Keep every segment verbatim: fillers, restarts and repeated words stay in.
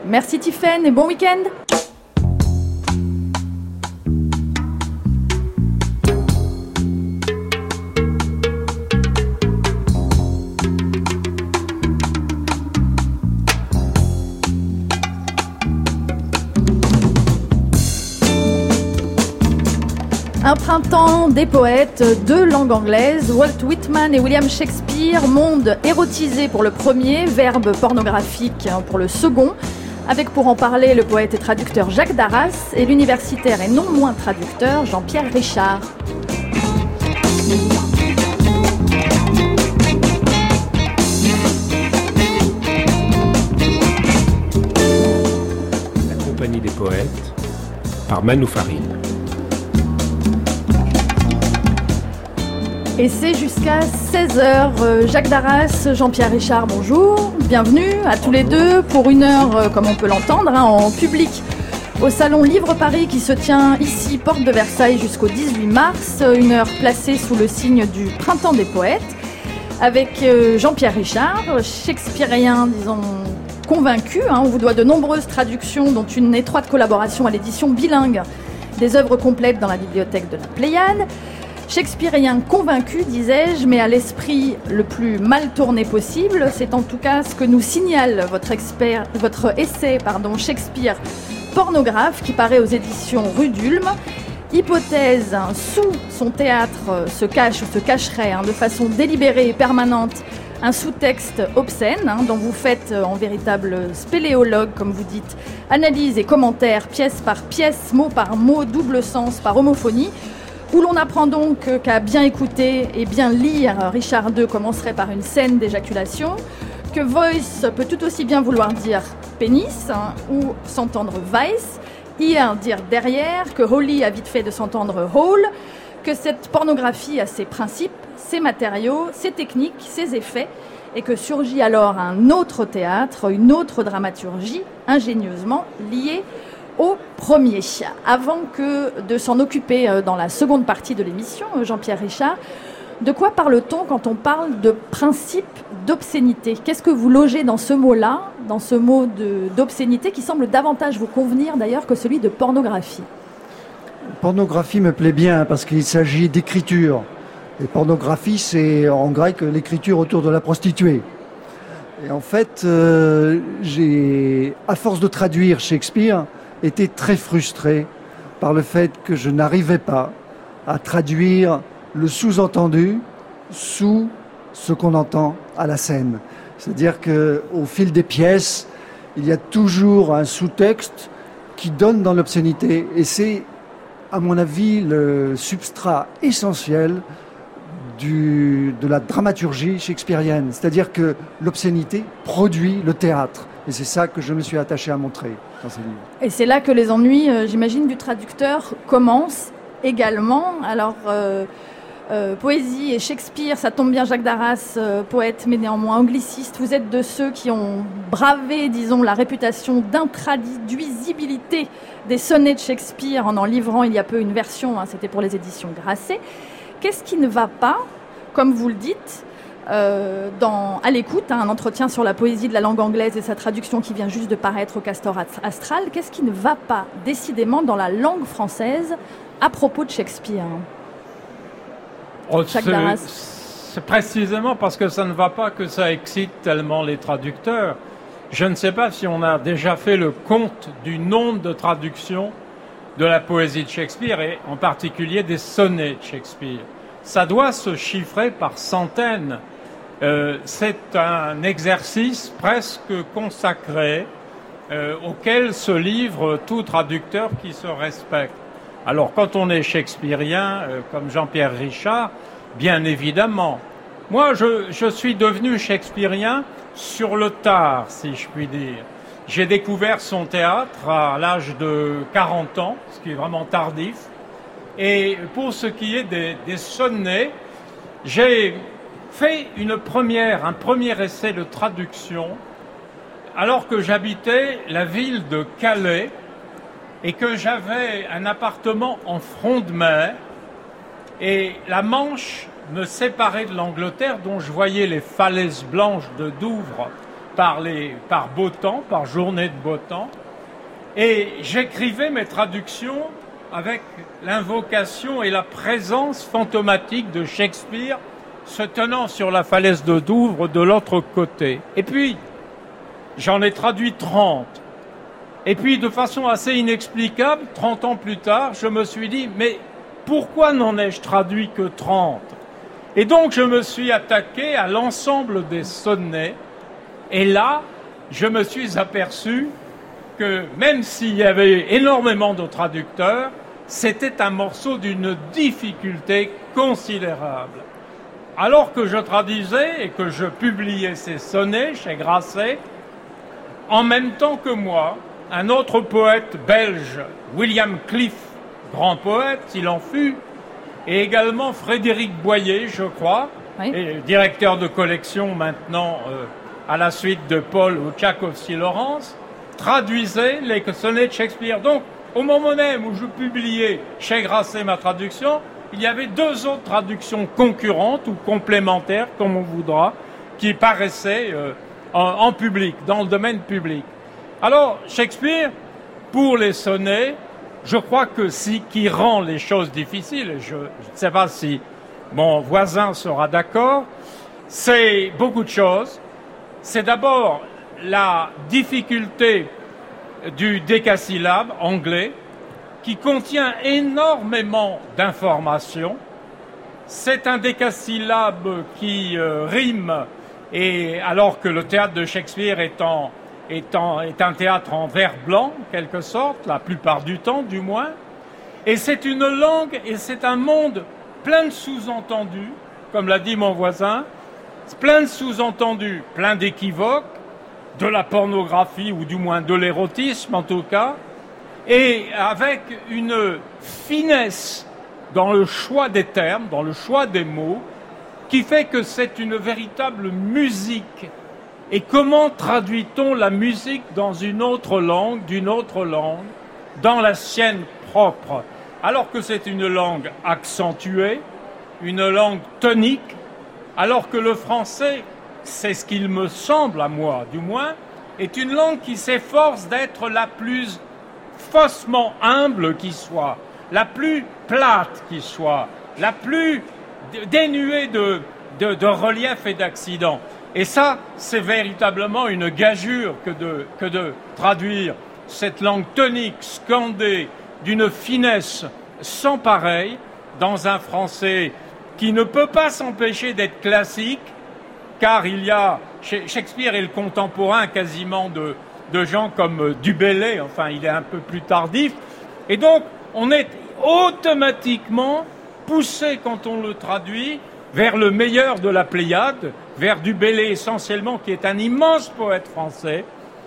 Merci Tiffaine et bon week-end. Un printemps des poètes, deux langues anglaises, Walt Whitman et William Shakespeare, monde érotisé pour le premier, verbe pornographique pour le second, avec pour en parler le poète et traducteur Jacques Darras et l'universitaire et non moins traducteur Jean-Pierre Richard. La Compagnie des poètes par Manu Farine. Et c'est jusqu'à seize heures. Jacques Darras, Jean-Pierre Richard, bonjour. Bienvenue à tous les deux pour une heure, comme on peut l'entendre, hein, en public au Salon Livre Paris qui se tient ici, porte de Versailles, jusqu'au dix-huit mars. Une heure placée sous le signe du Printemps des poètes avec Jean-Pierre Richard, shakespearien, disons, convaincu. Hein, on vous doit de nombreuses traductions, dont une étroite collaboration à l'édition bilingue des œuvres complètes dans la bibliothèque de la Pléiade. Shakespearien convaincu, disais-je, mais à l'esprit le plus mal tourné possible. C'est en tout cas ce que nous signale votre, expert, votre essai pardon, Shakespeare pornographe qui paraît aux éditions Rue d'Ulm. Hypothèse, sous son théâtre se cache ou se cacherait hein, de façon délibérée et permanente un sous-texte obscène hein, dont vous faites en véritable spéléologue, comme vous dites, analyse et commentaires pièce par pièce, mot par mot, double sens par homophonie, où l'on apprend donc qu'à bien écouter et bien lire, Richard deux commencerait par une scène d'éjaculation, que voice peut tout aussi bien vouloir dire pénis hein, ou s'entendre vice, ear dire derrière, que holy a vite fait de s'entendre hole, que cette pornographie a ses principes, ses matériaux, ses techniques, ses effets, et que surgit alors un autre théâtre, une autre dramaturgie, ingénieusement liée au premier. Avant que de s'en occuper dans la seconde partie de l'émission, Jean-Pierre Richard, de quoi parle-t-on quand on parle de principe d'obscénité ? Qu'est-ce que vous logez dans ce mot-là, dans ce mot de, d'obscénité qui semble davantage vous convenir d'ailleurs que celui de pornographie ? Pornographie me plaît bien parce qu'il s'agit d'écriture. Et pornographie, c'est en grec l'écriture autour de la prostituée. Et en fait, euh, j'ai, à force de traduire Shakespeare, été très frustré par le fait que je n'arrivais pas à traduire le sous-entendu sous ce qu'on entend à la scène. C'est-à-dire qu'au fil des pièces, il y a toujours un sous-texte qui donne dans l'obscénité. Et c'est, à mon avis, le substrat essentiel du, de la dramaturgie shakespearienne. C'est-à-dire que l'obscénité produit le théâtre. Et c'est ça que je me suis attaché à montrer dans ces livres. Et c'est là que les ennuis, euh, j'imagine, du traducteur commencent également. Alors, euh, euh, poésie et Shakespeare, ça tombe bien, Jacques Darras, euh, poète mais néanmoins angliciste. Vous êtes de ceux qui ont bravé, disons, la réputation d'intraduisibilité des sonnets de Shakespeare en en livrant il y a peu une version, hein, c'était pour les éditions Grasset. Qu'est-ce qui ne va pas, comme vous le dites, Euh, dans, à l'écoute, hein, un entretien sur la poésie de la langue anglaise et sa traduction qui vient juste de paraître au Castor Astral. Qu'est-ce qui ne va pas décidément dans la langue française à propos de Shakespeare ? Oh, c'est, c'est précisément parce que ça ne va pas que ça excite tellement les traducteurs. Je ne sais pas si on a déjà fait le compte du nombre de traductions de la poésie de Shakespeare et en particulier des sonnets de Shakespeare. Ça doit se chiffrer par centaines. Euh, c'est un exercice presque consacré euh, auquel se livre tout traducteur qui se respecte. Alors quand on est shakespearien, euh, comme Jean-Pierre Richard, bien évidemment. Moi, je, je suis devenu shakespearien sur le tard, si je puis dire. J'ai découvert son théâtre à l'âge de quarante ans, ce qui est vraiment tardif. Et pour ce qui est des, des sonnets, j'ai fait une première, un premier essai de traduction alors que j'habitais la ville de Calais et que j'avais un appartement en front de mer et la Manche me séparait de l'Angleterre dont je voyais les falaises blanches de Douvres par, les, par beau temps, par journée de beau temps. Et j'écrivais mes traductions avec l'invocation et la présence fantomatique de Shakespeare se tenant sur la falaise de Douvres de l'autre côté. Et puis, j'en ai traduit trente. Et puis, de façon assez inexplicable, trente ans plus tard, je me suis dit, mais pourquoi n'en ai-je traduit que trente ? Et donc, je me suis attaqué à l'ensemble des sonnets. Et là, je me suis aperçu que même s'il y avait énormément de traducteurs, c'était un morceau d'une difficulté considérable. Alors que je traduisais et que je publiais ces sonnets chez Grasset, en même temps que moi, un autre poète belge, William Cliff, grand poète, s'il en fut, et également Frédéric Boyer, je crois, oui. Et directeur de collection maintenant euh, à la suite de Paul ou Tchaikovsky-Laurence, traduisait les sonnets de Shakespeare. Donc, au moment même où je publiais chez Grasset ma traduction, il y avait deux autres traductions concurrentes ou complémentaires, comme on voudra, qui paraissaient euh, en, en public, dans le domaine public. Alors, Shakespeare, pour les sonnets, je crois que ce qui rend les choses difficiles, et je ne sais pas si mon voisin sera d'accord, c'est beaucoup de choses. C'est d'abord la difficulté du décasyllabe anglais, qui contient énormément d'informations. C'est un décasyllabe qui euh, rime, et alors que le théâtre de Shakespeare est, en, est, en, est un théâtre en vers blanc, en quelque sorte, la plupart du temps du moins. Et c'est une langue et c'est un monde plein de sous-entendus, comme l'a dit mon voisin, plein de sous-entendus, plein d'équivoques, de la pornographie ou du moins de l'érotisme en tout cas, et avec une finesse dans le choix des termes, dans le choix des mots, qui fait que c'est une véritable musique. Et comment traduit-on la musique dans une autre langue, d'une autre langue, dans la sienne propre, alors que c'est une langue accentuée, une langue tonique, alors que le français, c'est ce qu'il me semble à moi, du moins, est une langue qui s'efforce d'être la plus faussement humble qui soit, la plus plate qui soit, la plus dénuée de, de, de relief et d'accident. Et ça, c'est véritablement une gageure que de, que de traduire cette langue tonique, scandée, d'une finesse sans pareille, dans un français qui ne peut pas s'empêcher d'être classique, car il y a, Shakespeare est le contemporain quasiment de, de gens comme Du Bellay, enfin il est un peu plus tardif, et donc on est automatiquement poussé quand on le traduit vers le meilleur de la Pléiade, vers Du Bellay essentiellement, qui est un immense poète français,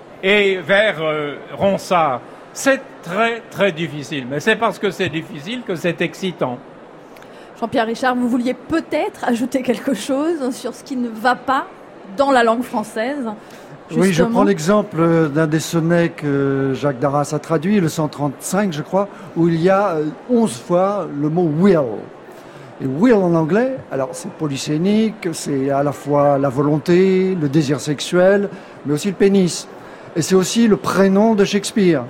et vers euh, Ronsard. C'est très très difficile, mais c'est parce que c'est difficile que c'est excitant. Jean-Pierre Richard, vous vouliez peut-être ajouter quelque chose sur ce qui ne va pas dans la langue française, justement. Oui, je prends l'exemple d'un des sonnets que Jacques Darras a traduit, le cent trente-cinq, je crois, où il y a onze fois le mot « will ». Et « will » en anglais, alors c'est polysémique, c'est à la fois la volonté, le désir sexuel, mais aussi le pénis. Et c'est aussi le prénom de Shakespeare.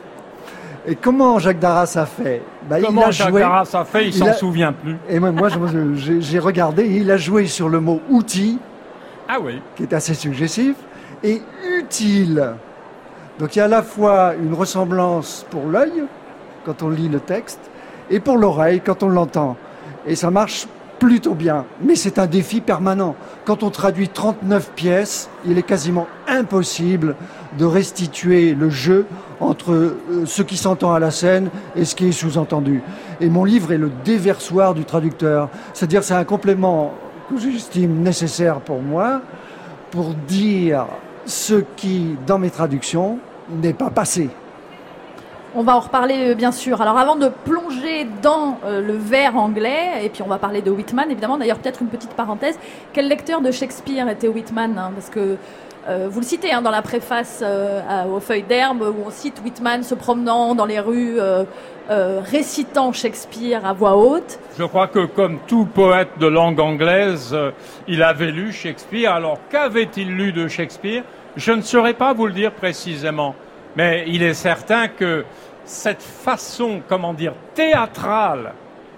Et comment Jacques Darras a fait bah, Comment il a Jacques joué, Darras a fait Il, il s'en a, souvient plus. Et moi, moi j'ai, j'ai regardé, il a joué sur le mot « outil », ah oui. qui est assez suggestif, et « utile ». Donc il y a à la fois une ressemblance pour l'œil, quand on lit le texte, et pour l'oreille, quand on l'entend. Et ça marche plutôt bien. Mais c'est un défi permanent. Quand on traduit trente-neuf pièces, il est quasiment impossible de restituer le jeu entre ce qui s'entend à la scène et ce qui est sous-entendu. Et mon livre est le déversoir du traducteur. C'est-à-dire c'est un complément que j'estime nécessaire pour moi pour dire ce qui, dans mes traductions, n'est pas passé. On va en reparler bien sûr. Alors avant de plonger dans euh, le vers anglais, et puis on va parler de Whitman évidemment. D'ailleurs peut-être une petite parenthèse. Quel lecteur de Shakespeare était Whitman, hein, parce que euh, vous le citez hein, dans la préface euh, à, aux Feuilles d'herbe, où on cite Whitman se promenant dans les rues, euh, euh, récitant Shakespeare à voix haute. Je crois que comme tout poète de langue anglaise, euh, il avait lu Shakespeare. Alors qu'avait-il lu de Shakespeare ? Je ne saurais pas vous le dire précisément, mais il est certain que cette façon, comment dire, théâtrale,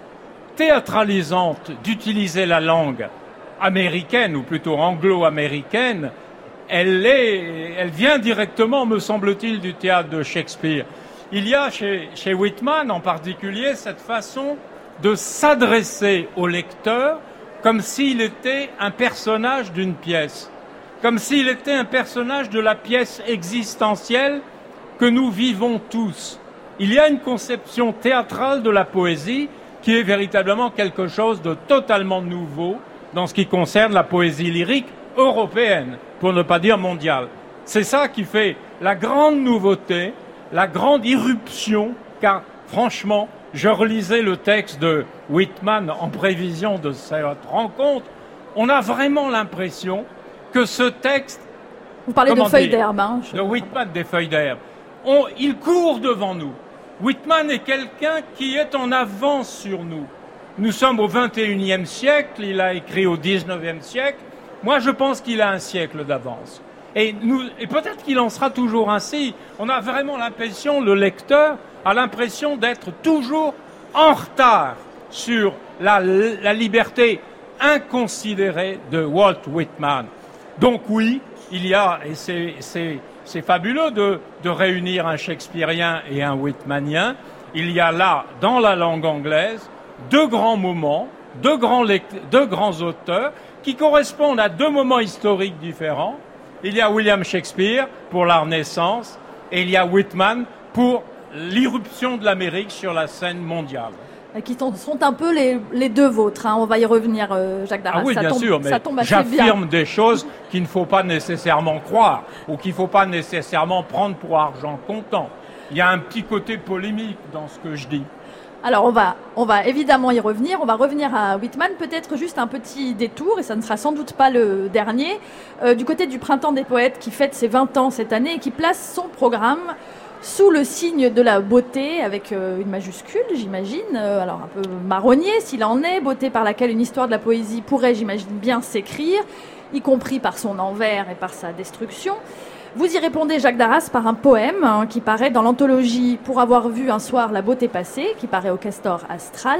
théâtralisante d'utiliser la langue américaine, ou plutôt anglo-américaine, elle est, elle vient directement, me semble-t-il, du théâtre de Shakespeare. Il y a chez, chez Whitman en particulier cette façon de s'adresser au lecteur comme s'il était un personnage d'une pièce, comme s'il était un personnage de la pièce existentielle que nous vivons tous. Il y a une conception théâtrale de la poésie qui est véritablement quelque chose de totalement nouveau dans ce qui concerne la poésie lyrique européenne, pour ne pas dire mondiale. C'est ça qui fait la grande nouveauté, la grande irruption, car franchement, je relisais le texte de Whitman en prévision de cette rencontre, on a vraiment l'impression que ce texte... Vous parlez de feuilles d'herbe, hein je... De Whitman, des feuilles d'herbe. On, il court devant nous. Whitman est quelqu'un qui est en avance sur nous. Nous sommes au vingt et unième siècle, il a écrit au dix-neuvième siècle. Moi, je pense qu'il a un siècle d'avance. Et, nous, et peut-être qu'il en sera toujours ainsi. On a vraiment l'impression, le lecteur a l'impression d'être toujours en retard sur la, la liberté inconsidérée de Walt Whitman. Donc oui, il y a, et c'est, c'est, c'est fabuleux de, de réunir un Shakespearien et un Whitmanien, il y a là, dans la langue anglaise, deux grands moments, deux grands, lect- deux grands auteurs qui correspondent à deux moments historiques différents. Il y a William Shakespeare pour la Renaissance et il y a Whitman pour l'irruption de l'Amérique sur la scène mondiale. Qui sont un peu les, les deux vôtres, hein. On va y revenir, euh, Jacques Darras. Ah oui, ça bien tombe, sûr, mais ça tombe assez j'affirme bien. des choses qu'il ne faut pas nécessairement croire ou qu'il ne faut pas nécessairement prendre pour argent comptant. Il y a un petit côté polémique dans ce que je dis. Alors on va, on va évidemment y revenir, on va revenir à Whitman, peut-être juste un petit détour, et ça ne sera sans doute pas le dernier, euh, du côté du Printemps des Poètes qui fête ses vingt ans cette année et qui place son programme sous le signe de la beauté, avec euh, une majuscule, j'imagine, euh, alors un peu marronnier s'il en est, beauté par laquelle une histoire de la poésie pourrait, j'imagine bien, s'écrire, y compris par son envers et par sa destruction. Vous y répondez, Jacques Darras, par un poème hein, qui paraît dans l'anthologie « Pour avoir vu un soir la beauté passer », qui paraît au Castor Astral.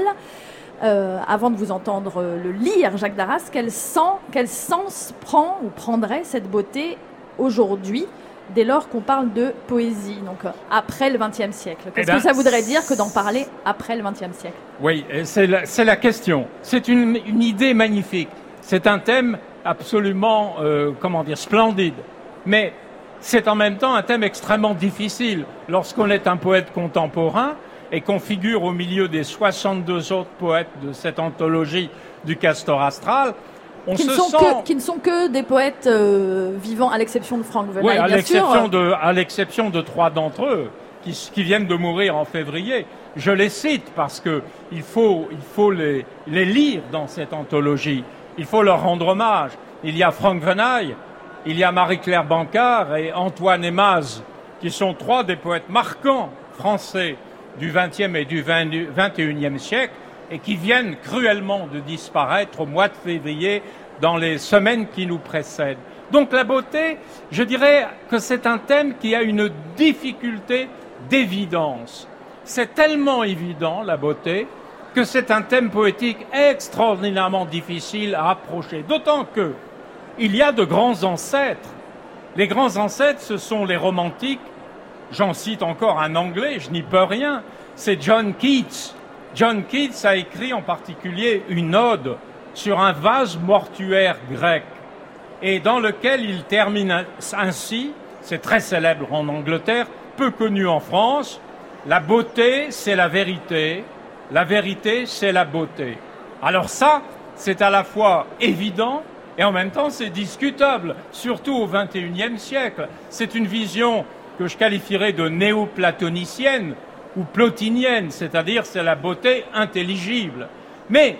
Euh, avant de vous entendre le lire, Jacques Darras, quel, sens, quel sens prend ou prendrait cette beauté aujourd'hui, dès lors qu'on parle de poésie, donc après le vingtième siècle? Qu'est-ce eh ben, que ça voudrait dire que d'en parler après le vingtième siècle? Oui, c'est la, c'est la question. C'est une, une idée magnifique. C'est un thème absolument, euh, comment dire, splendide. Mais c'est en même temps un thème extrêmement difficile. Lorsqu'on est un poète contemporain et qu'on figure au milieu des soixante-deux autres poètes de cette anthologie du Castor Astral, on qui, se ne sont sent... que, qui ne sont que des poètes euh, vivants, à l'exception de Franck Venaille, oui, à bien l'exception sûr. De, à l'exception de trois d'entre eux qui, qui viennent de mourir en février. Je les cite parce que il faut, il faut les, les lire dans cette anthologie. Il faut leur rendre hommage. Il y a Franck Venaille, il y a Marie-Claire Bancard et Antoine Aimaz, qui sont trois des poètes marquants français du vingtième et du vingt et unième siècle et qui viennent cruellement de disparaître au mois de février dans les semaines qui nous précèdent. Donc la beauté, je dirais que c'est un thème qui a une difficulté d'évidence. C'est tellement évident, la beauté, que c'est un thème poétique extraordinairement difficile à approcher. D'autant que il y a de grands ancêtres. Les grands ancêtres, ce sont les romantiques. J'en cite encore un anglais, je n'y peux rien. C'est John Keats. John Keats a écrit en particulier une ode sur un vase mortuaire grec et dans lequel il termine ainsi, c'est très célèbre en Angleterre, peu connu en France, la beauté, c'est la vérité, la vérité, c'est la beauté. Alors ça, c'est à la fois évident et en même temps, c'est discutable, surtout au vingt et unième siècle. C'est une vision que je qualifierais de néo-platonicienne ou plotinienne, c'est-à-dire c'est la beauté intelligible. Mais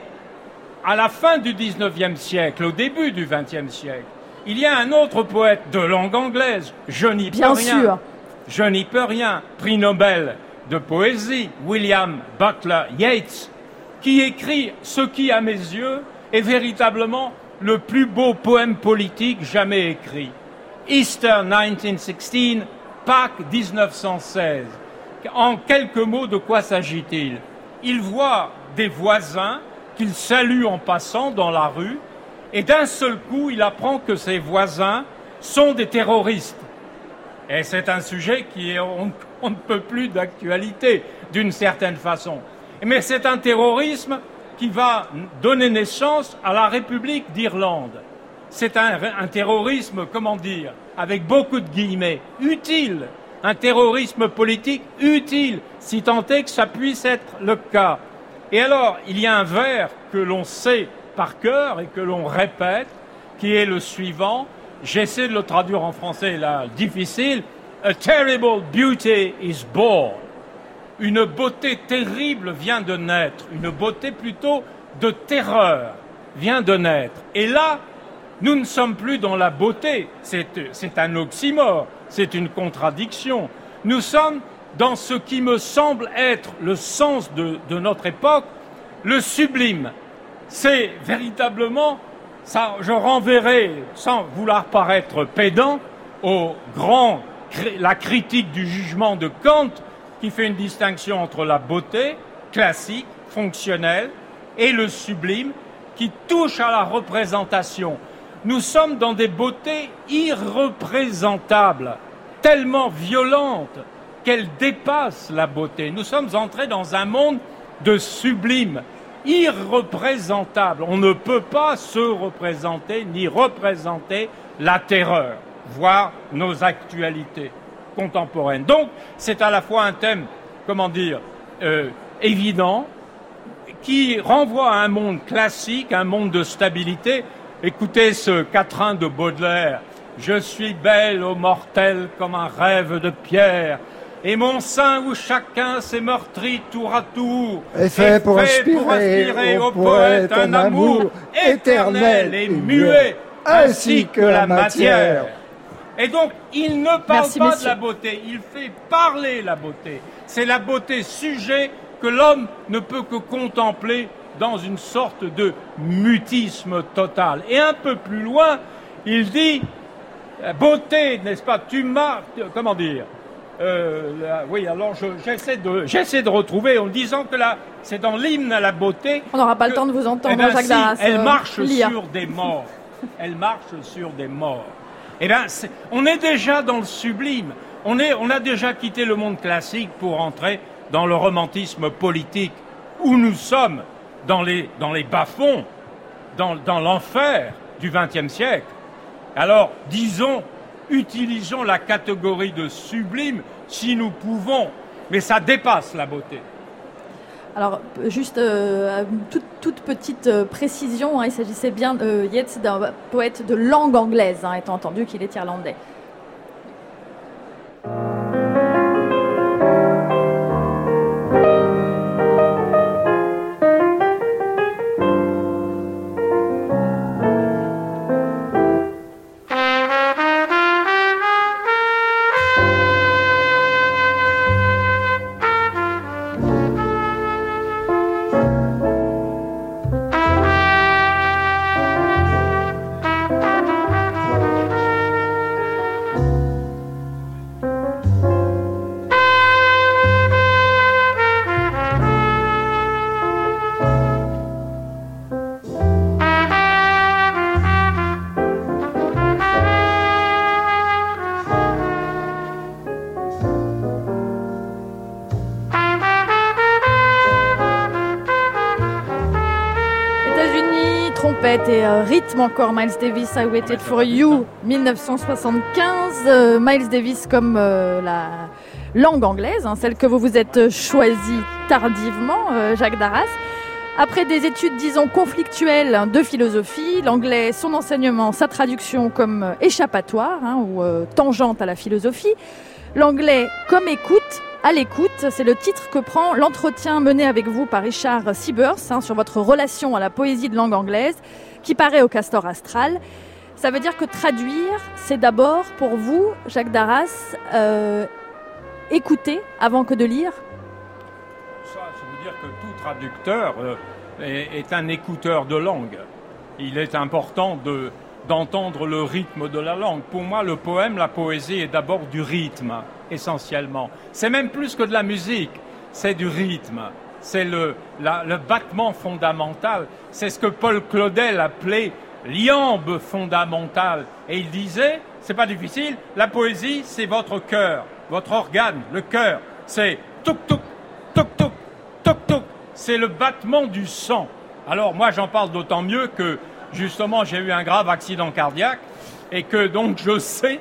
à la fin du dix-neuvième siècle, au début du vingtième siècle, il y a un autre poète de langue anglaise, je n'y peux Bien rien, sûr. je n'y peux rien, prix Nobel de poésie, William Butler Yeats, qui écrit ce qui, à mes yeux, est véritablement le plus beau poème politique jamais écrit. Easter nineteen sixteen, Pâques dix-neuf cent seize. En quelques mots, de quoi s'agit-il? Il voit des voisins qu'il salue en passant dans la rue, et d'un seul coup, il apprend que ses voisins sont des terroristes. Et c'est un sujet qui est, on, on ne peut plus d'actualité, d'une certaine façon. Mais c'est un terrorisme qui va donner naissance à la République d'Irlande. C'est un, un terrorisme, comment dire, avec beaucoup de guillemets, utile, un terrorisme politique utile, si tant est que ça puisse être le cas. Et alors, il y a un vers que l'on sait par cœur et que l'on répète, qui est le suivant. J'essaie de le traduire en français, là, difficile. A terrible beauty is born. Une beauté terrible vient de naître. Une beauté plutôt de terreur vient de naître. Et là, nous ne sommes plus dans la beauté. C'est, c'est un oxymore. C'est une contradiction. Nous sommes dans ce qui me semble être le sens de, de notre époque, le sublime. C'est véritablement, ça, je renverrai, sans vouloir paraître pédant, au grand, la critique du jugement de Kant, qui fait une distinction entre la beauté classique, fonctionnelle, et le sublime, qui touche à la représentation. Nous sommes dans des beautés irreprésentables, tellement violentes qu'elles dépassent la beauté. Nous sommes entrés dans un monde de sublime, irreprésentable. On ne peut pas se représenter ni représenter la terreur, voire nos actualités contemporaines. Donc, c'est à la fois un thème, comment dire, euh, évident, qui renvoie à un monde classique, un monde de stabilité. Écoutez ce quatrain de Baudelaire. « Je suis belle aux mortels comme un rêve de pierre, et mon sein où chacun s'est meurtri tour à tour est fait, est pour, fait aspirer pour aspirer au poète un amour éternel et muet, ainsi que la matière. » Et donc, il ne parle Merci, pas messieurs. de la beauté, il fait parler la beauté. C'est la beauté sujet que l'homme ne peut que contempler dans une sorte de mutisme total. Et un peu plus loin, il dit, beauté, n'est-ce pas, tu m'as, comment dire, euh, là, oui, alors je, j'essaie, de, j'essaie de retrouver en disant que là, c'est dans l'hymne à la beauté. On n'aura pas que, le temps de vous entendre, eh ben, Jacques si, Darras. Elle euh, marche lire. sur des morts. Elle marche sur des morts. Eh bien, c'est, on est déjà dans le sublime. On, est, on a déjà quitté le monde classique pour entrer dans le romantisme politique, où nous sommes dans les, dans les bas-fonds, dans, dans l'enfer du vingtième siècle. Alors, disons, utilisons la catégorie de sublime si nous pouvons, mais ça dépasse la beauté. Alors, juste euh, toute, toute petite euh, précision, hein, il s'agissait bien euh, Yeats d'un poète de langue anglaise, hein, étant entendu qu'il est irlandais. Et euh, rythme encore, Miles Davis, I Waited for You, dix-neuf cent soixante-quinze. Euh, Miles Davis comme euh, la langue anglaise, hein, celle que vous vous êtes choisie tardivement, euh, Jacques Darras. Après des études, disons, conflictuelles de philosophie, l'anglais, son enseignement, sa traduction comme euh, échappatoire, hein, ou euh, tangente à la philosophie. L'anglais comme écoute, à l'écoute, c'est le titre que prend l'entretien mené avec vous par Richard Siebers, hein, sur votre relation à la poésie de langue anglaise, qui paraît au Castor Astral. Ça veut dire que traduire, c'est d'abord pour vous, Jacques Darras, euh, écouter avant que de lire. Ça, ça veut dire que tout traducteur euh, est, est un écouteur de langue. Il est important de, d'entendre le rythme de la langue. Pour moi, le poème, la poésie est d'abord du rythme, essentiellement. C'est même plus que de la musique, c'est du rythme. C'est le, la, le battement fondamental. C'est ce que Paul Claudel appelait l'iambe fondamentale. Et il disait, c'est pas difficile, la poésie, c'est votre cœur, votre organe, le cœur. C'est touk-touk, touk-touk, touk-touk. C'est le battement du sang. Alors moi, j'en parle d'autant mieux que, justement, j'ai eu un grave accident cardiaque et que donc je sais,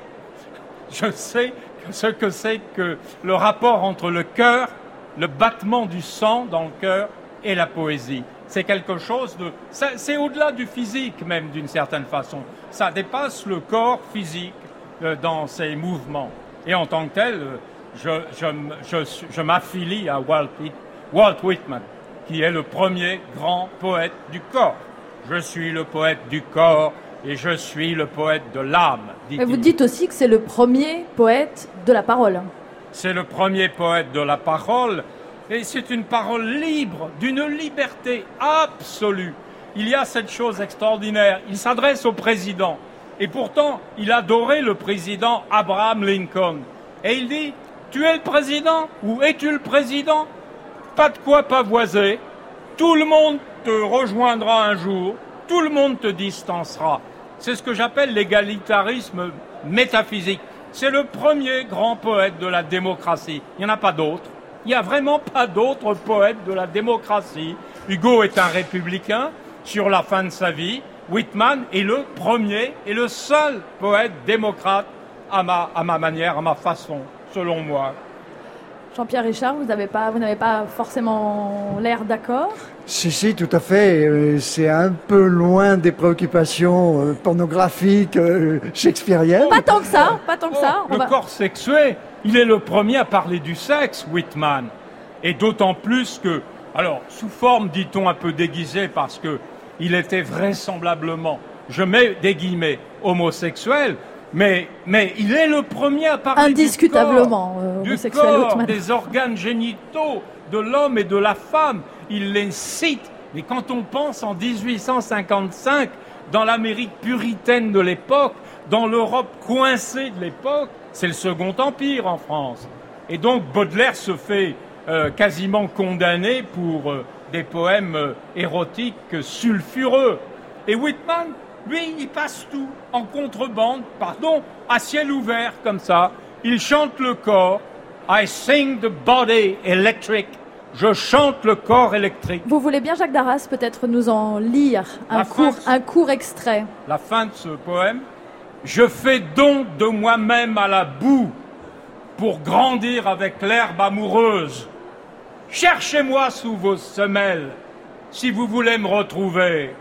je sais ce que c'est que le rapport entre le cœur, le battement du sang dans le cœur et la poésie. C'est quelque chose de... Ça, c'est au-delà du physique même, d'une certaine façon. Ça dépasse le corps physique euh, dans ses mouvements. Et en tant que tel, euh, je, je, je, je m'affilie à Walt, Walt Whitman, qui est le premier grand poète du corps. Je suis le poète du corps et je suis le poète de l'âme, dit-il. Et vous dites aussi que c'est le premier poète de la parole. C'est le premier poète de la parole, et c'est une parole libre, d'une liberté absolue. Il y a cette chose extraordinaire, il s'adresse au président, et pourtant il adorait le président Abraham Lincoln. Et il dit, tu es le président ou es-tu le président? Pas de quoi pavoiser, tout le monde te rejoindra un jour, tout le monde te distancera. C'est ce que j'appelle l'égalitarisme métaphysique. C'est le premier grand poète de la démocratie. Il n'y en a pas d'autres. Il n'y a vraiment pas d'autres poètes de la démocratie. Hugo est un républicain sur la fin de sa vie. Whitman est le premier et le seul poète démocrate à ma, à ma manière, à ma façon, selon moi. Jean-Pierre Richard, vous n'avez pas, vous n'avez pas forcément l'air d'accord? Si, si, tout à fait. C'est un peu loin des préoccupations pornographiques shakespeariennes. Pas tant que ça, pas tant que ça. Oh, le va... corps sexué, il est le premier à parler du sexe, Whitman. Et d'autant plus que, alors, sous forme, dit-on, un peu déguisée, parce que il était vraisemblablement, je mets des guillemets, homosexuel, mais, mais il est le premier à parler indiscutablement, du corps, euh, du corps des organes génitaux de l'homme et de la femme. Il les cite. Mais quand on pense en dix-huit cent cinquante-cinq, dans l'Amérique puritaine de l'époque, dans l'Europe coincée de l'époque, c'est le Second Empire en France. Et donc Baudelaire se fait euh, quasiment condamner pour euh, des poèmes euh, érotiques sulfureux. Et Whitman, lui, il passe tout en contrebande, pardon, à ciel ouvert comme ça. Il chante le corps. I sing the body electric. Je chante le corps électrique. Vous voulez bien, Jacques Darras, peut-être nous en lire un court, un court extrait? La fin de ce poème. Je fais don de moi-même à la boue pour grandir avec l'herbe amoureuse. Cherchez-moi sous vos semelles si vous voulez me retrouver.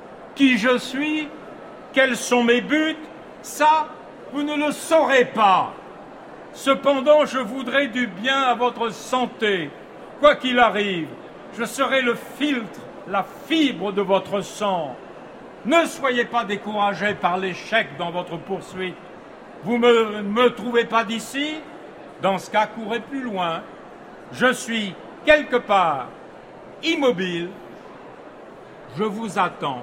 Qui je suis, quels sont mes buts, ça, vous ne le saurez pas. Cependant, je voudrais du bien à votre santé. Quoi qu'il arrive, je serai le filtre, la fibre de votre sang. Ne soyez pas découragés par l'échec dans votre poursuite. Vous ne me, me trouvez pas d'ici? Dans ce cas, courez plus loin. Je suis quelque part, immobile. Je vous attends.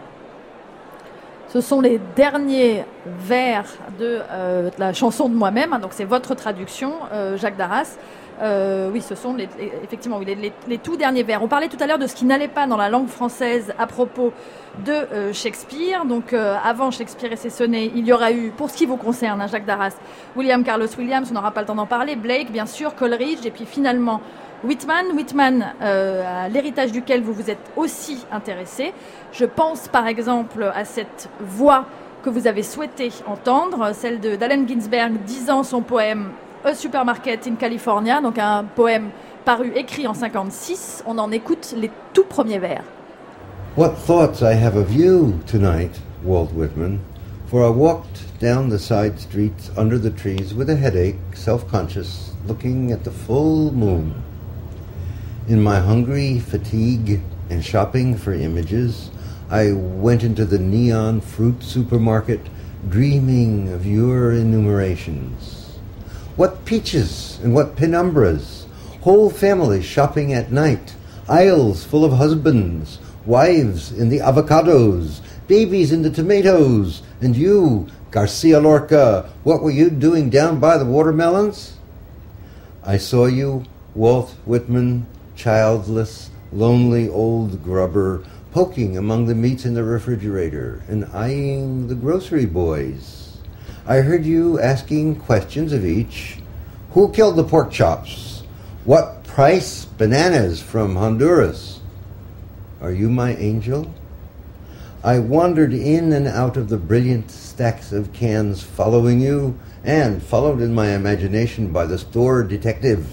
Ce sont les derniers vers de, euh, de la chanson de moi-même, hein, donc c'est votre traduction, euh, Jacques Darras. Euh, oui, ce sont les, les, effectivement les, les, les tout derniers vers. On parlait tout à l'heure de ce qui n'allait pas dans la langue française à propos de euh, Shakespeare. Donc, euh, avant Shakespeare et ses sonnets, il y aura eu, pour ce qui vous concerne, hein, Jacques Darras, William Carlos Williams, on n'aura pas le temps d'en parler, Blake, bien sûr, Coleridge, et puis finalement Whitman. Whitman, euh, à l'héritage duquel vous vous êtes aussi intéressé. Je pense par exemple à cette voix que vous avez souhaité entendre, celle de d'Allen Ginsberg disant son poème A Supermarket in California, donc un poème paru, écrit en cinquante-six. On en écoute les tout premiers vers. What thoughts I have of you tonight, Walt Whitman, for I walked down the side streets under the trees with a headache, self-conscious, looking at the full moon. In my hungry fatigue and shopping for images, I went into the neon fruit supermarket, dreaming of your enumerations. What peaches and what penumbras, whole families shopping at night, aisles full of husbands, wives in the avocados babies in the tomatoes. And you, Garcia Lorca, what were you doing down by the watermelons? I saw you, Walt Whitman, childless, lonely old grubber, poking among the meats in the refrigerator and eyeing the grocery boys. I heard you asking questions of each. Who killed the pork chops? What price bananas from Honduras? Are you my angel? I wandered in and out of the brilliant stacks of cans following you, and followed in my imagination by the store detective.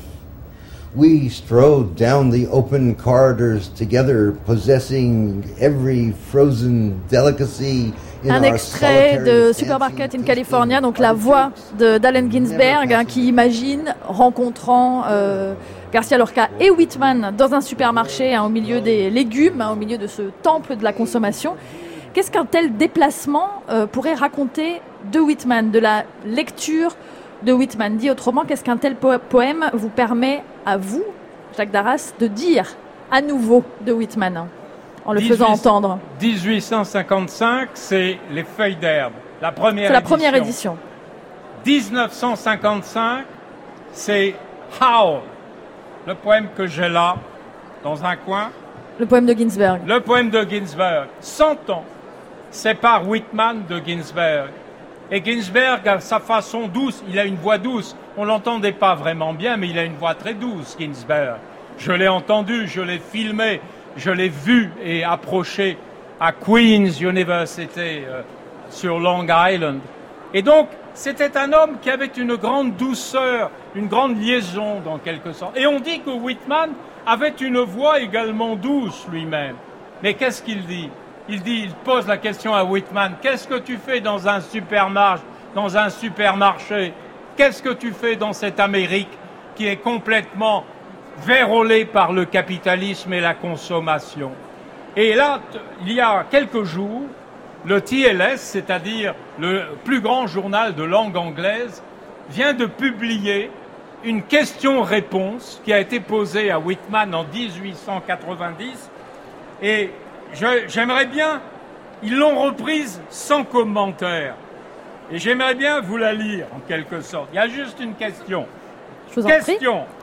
We strode down the open corridors together, possessing every frozen delicacy. Un extrait de Supermarket in California, donc la voix de d'Allen Ginsberg, hein, qui imagine rencontrant euh, Garcia Lorca et Whitman dans un supermarché, hein, au milieu des légumes, hein, au milieu de ce temple de la consommation. Qu'est-ce qu'un tel déplacement euh, pourrait raconter de Whitman, de la lecture de Whitman? Dit autrement, qu'est-ce qu'un tel po- poème vous permet à vous, Jacques Darras, de dire à nouveau de Whitman, hein, en le faisant entendre? dix-huit cent cinquante-cinq, c'est Les Feuilles d'herbe, la première C'est la édition. première édition. dix-neuf cent cinquante-cinq, c'est Howl, le poème que j'ai là, dans un coin. Le poème de Ginsberg. Le poème de Ginsberg. Cent ans sépare Whitman de Ginsberg. Et Ginsberg, à sa façon douce, il a une voix douce. On l'entendait pas vraiment bien, mais il a une voix très douce, Ginsberg. Je l'ai entendu, je l'ai filmé, je l'ai vu et approché à Queen's University, euh, sur Long Island. Et donc, c'était un homme qui avait une grande douceur, une grande liaison, dans quelque sorte. Et on dit que Whitman avait une voix également douce lui-même. Mais qu'est-ce qu'il dit? Il dit, il pose la question à Whitman, qu'est-ce que tu fais dans un supermarché, dans un supermarché? Qu'est-ce que tu fais dans cette Amérique qui est complètement vérolée par le capitalisme et la consommation? Et là, il y a quelques jours, le T L S, c'est-à-dire le plus grand journal de langue anglaise, vient de publier une question-réponse qui a été posée à Whitman en dix-huit cent quatre-vingt-dix. Et je, j'aimerais bien, ils l'ont reprise sans commentaire. Et j'aimerais bien vous la lire, en quelque sorte. Il y a juste une question. Je vous en question. prie.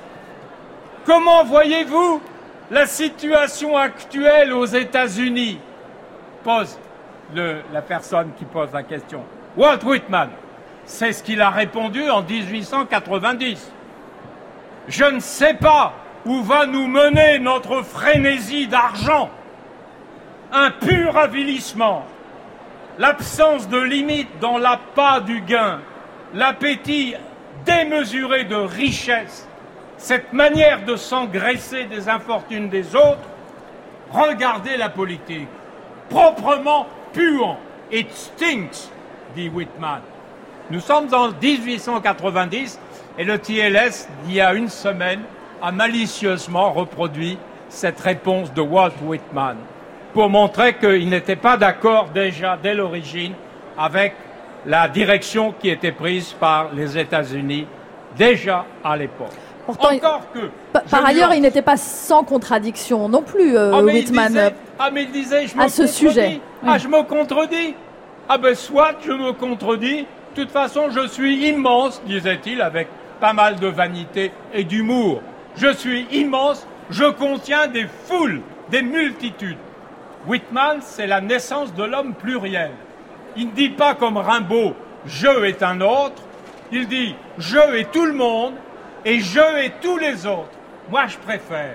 Comment voyez-vous la situation actuelle aux États-Unis? Pose le, la personne qui pose la question. Walt Whitman. C'est ce qu'il a répondu en dix-huit cent quatre-vingt-dix. Je ne sais pas où va nous mener notre frénésie d'argent. Un pur avilissement, l'absence de limite dans l'appât du gain, l'appétit démesuré de richesse, cette manière de s'engraisser des infortunes des autres. Regardez la politique, proprement puant. It stinks, dit Whitman. Nous sommes en dix-huit cent quatre-vingt-dix et le T L S, il y a une semaine, a malicieusement reproduit cette réponse de Walt Whitman pour montrer qu'il n'était pas d'accord déjà dès l'origine avec la direction qui était prise par les États-Unis déjà à l'époque. Pourtant, Encore que... Par, par ailleurs, nuance. Il n'était pas sans contradiction non plus, euh, ah, Whitman. Disait, ah, mais il disait, je me à ce contredis. sujet. Ah, oui. je me contredis. Ah, ben, soit je me contredis. De toute façon, je suis immense, disait-il, avec pas mal de vanité et d'humour. Je suis immense, je contiens des foules, des multitudes. Whitman, c'est la naissance de l'homme pluriel. Il ne dit pas comme Rimbaud, je est un autre. Il dit, je est tout le monde et je et tous les autres. Moi, je préfère.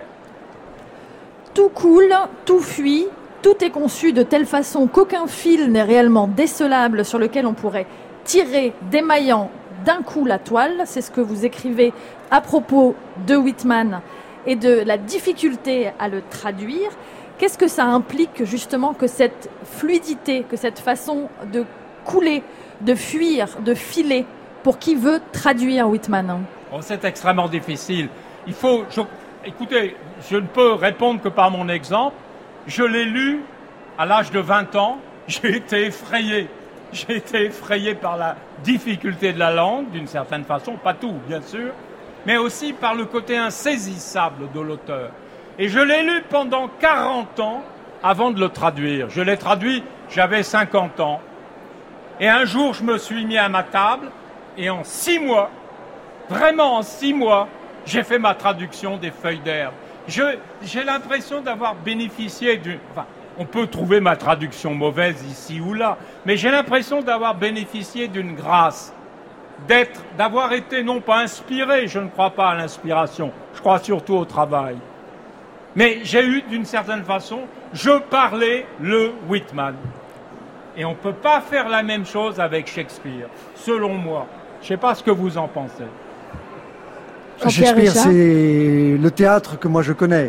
Tout coule, tout fuit, tout est conçu de telle façon qu'aucun fil n'est réellement décelable sur lequel on pourrait tirer, démaillant d'un coup la toile. C'est ce que vous écrivez à propos de Whitman et de la difficulté à le traduire. Qu'est-ce que ça implique justement que cette fluidité, que cette façon de couler, de fuir, de filer, pour qui veut traduire Whitman? Oh, c'est extrêmement difficile. Il faut... Je, écoutez, je ne peux répondre que par mon exemple. Je l'ai lu à l'âge de vingt ans. J'ai été effrayé. J'ai été effrayé par la difficulté de la langue, d'une certaine façon. Pas tout, bien sûr. Mais aussi par le côté insaisissable de l'auteur. Et je l'ai lu pendant quarante ans avant de le traduire. Je l'ai traduit j'avais cinquante ans. Et un jour, je me suis mis à ma table et en six mois, vraiment en six mois, j'ai fait ma traduction des Feuilles d'herbe. Je, j'ai l'impression d'avoir bénéficié d'une... Enfin, on peut trouver ma traduction mauvaise ici ou là, mais j'ai l'impression d'avoir bénéficié d'une grâce, d'être, d'avoir été non pas inspiré, je ne crois pas à l'inspiration, je crois surtout au travail. Mais j'ai eu, d'une certaine façon, je parlais le Whitman. Et on ne peut pas faire la même chose avec Shakespeare, selon moi. Je ne sais pas ce que vous en pensez. Shakespeare, c'est le théâtre que moi je connais.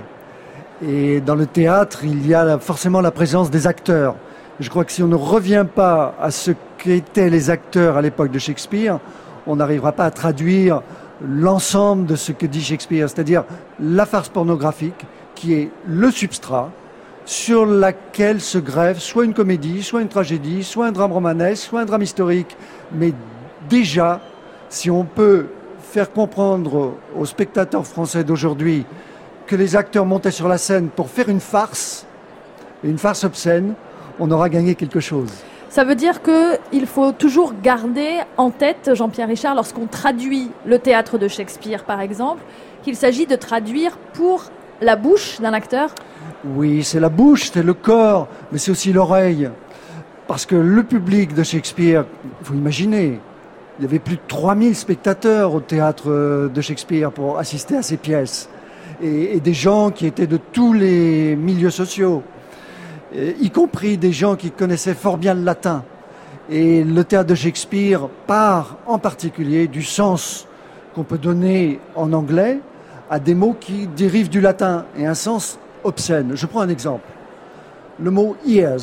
Et dans le théâtre, il y a forcément la présence des acteurs. Je crois que si on ne revient pas à ce qu'étaient les acteurs à l'époque de Shakespeare, on n'arrivera pas à traduire l'ensemble de ce que dit Shakespeare, c'est-à-dire la farce pornographique, qui est le substrat sur laquelle se greffe soit une comédie, soit une tragédie, soit un drame romanesque, soit un drame historique. Mais déjà, si on peut faire comprendre aux spectateurs français d'aujourd'hui que les acteurs montaient sur la scène pour faire une farce, une farce obscène, on aura gagné quelque chose. Ça veut dire qu'il faut toujours garder en tête, Jean-Pierre Richard, lorsqu'on traduit le théâtre de Shakespeare, par exemple, qu'il s'agit de traduire pour la bouche d'un acteur ? Oui, c'est la bouche, c'est le corps, mais c'est aussi l'oreille. Parce que le public de Shakespeare, il faut imaginer, il y avait plus de trois mille spectateurs au théâtre de Shakespeare pour assister à ces pièces. Et, et des gens qui étaient de tous les milieux sociaux, et, y compris des gens qui connaissaient fort bien le latin. Et le théâtre de Shakespeare part en particulier du sens qu'on peut donner en anglais à des mots qui dérivent du latin et un sens obscène. Je prends un exemple. Le mot « ears ».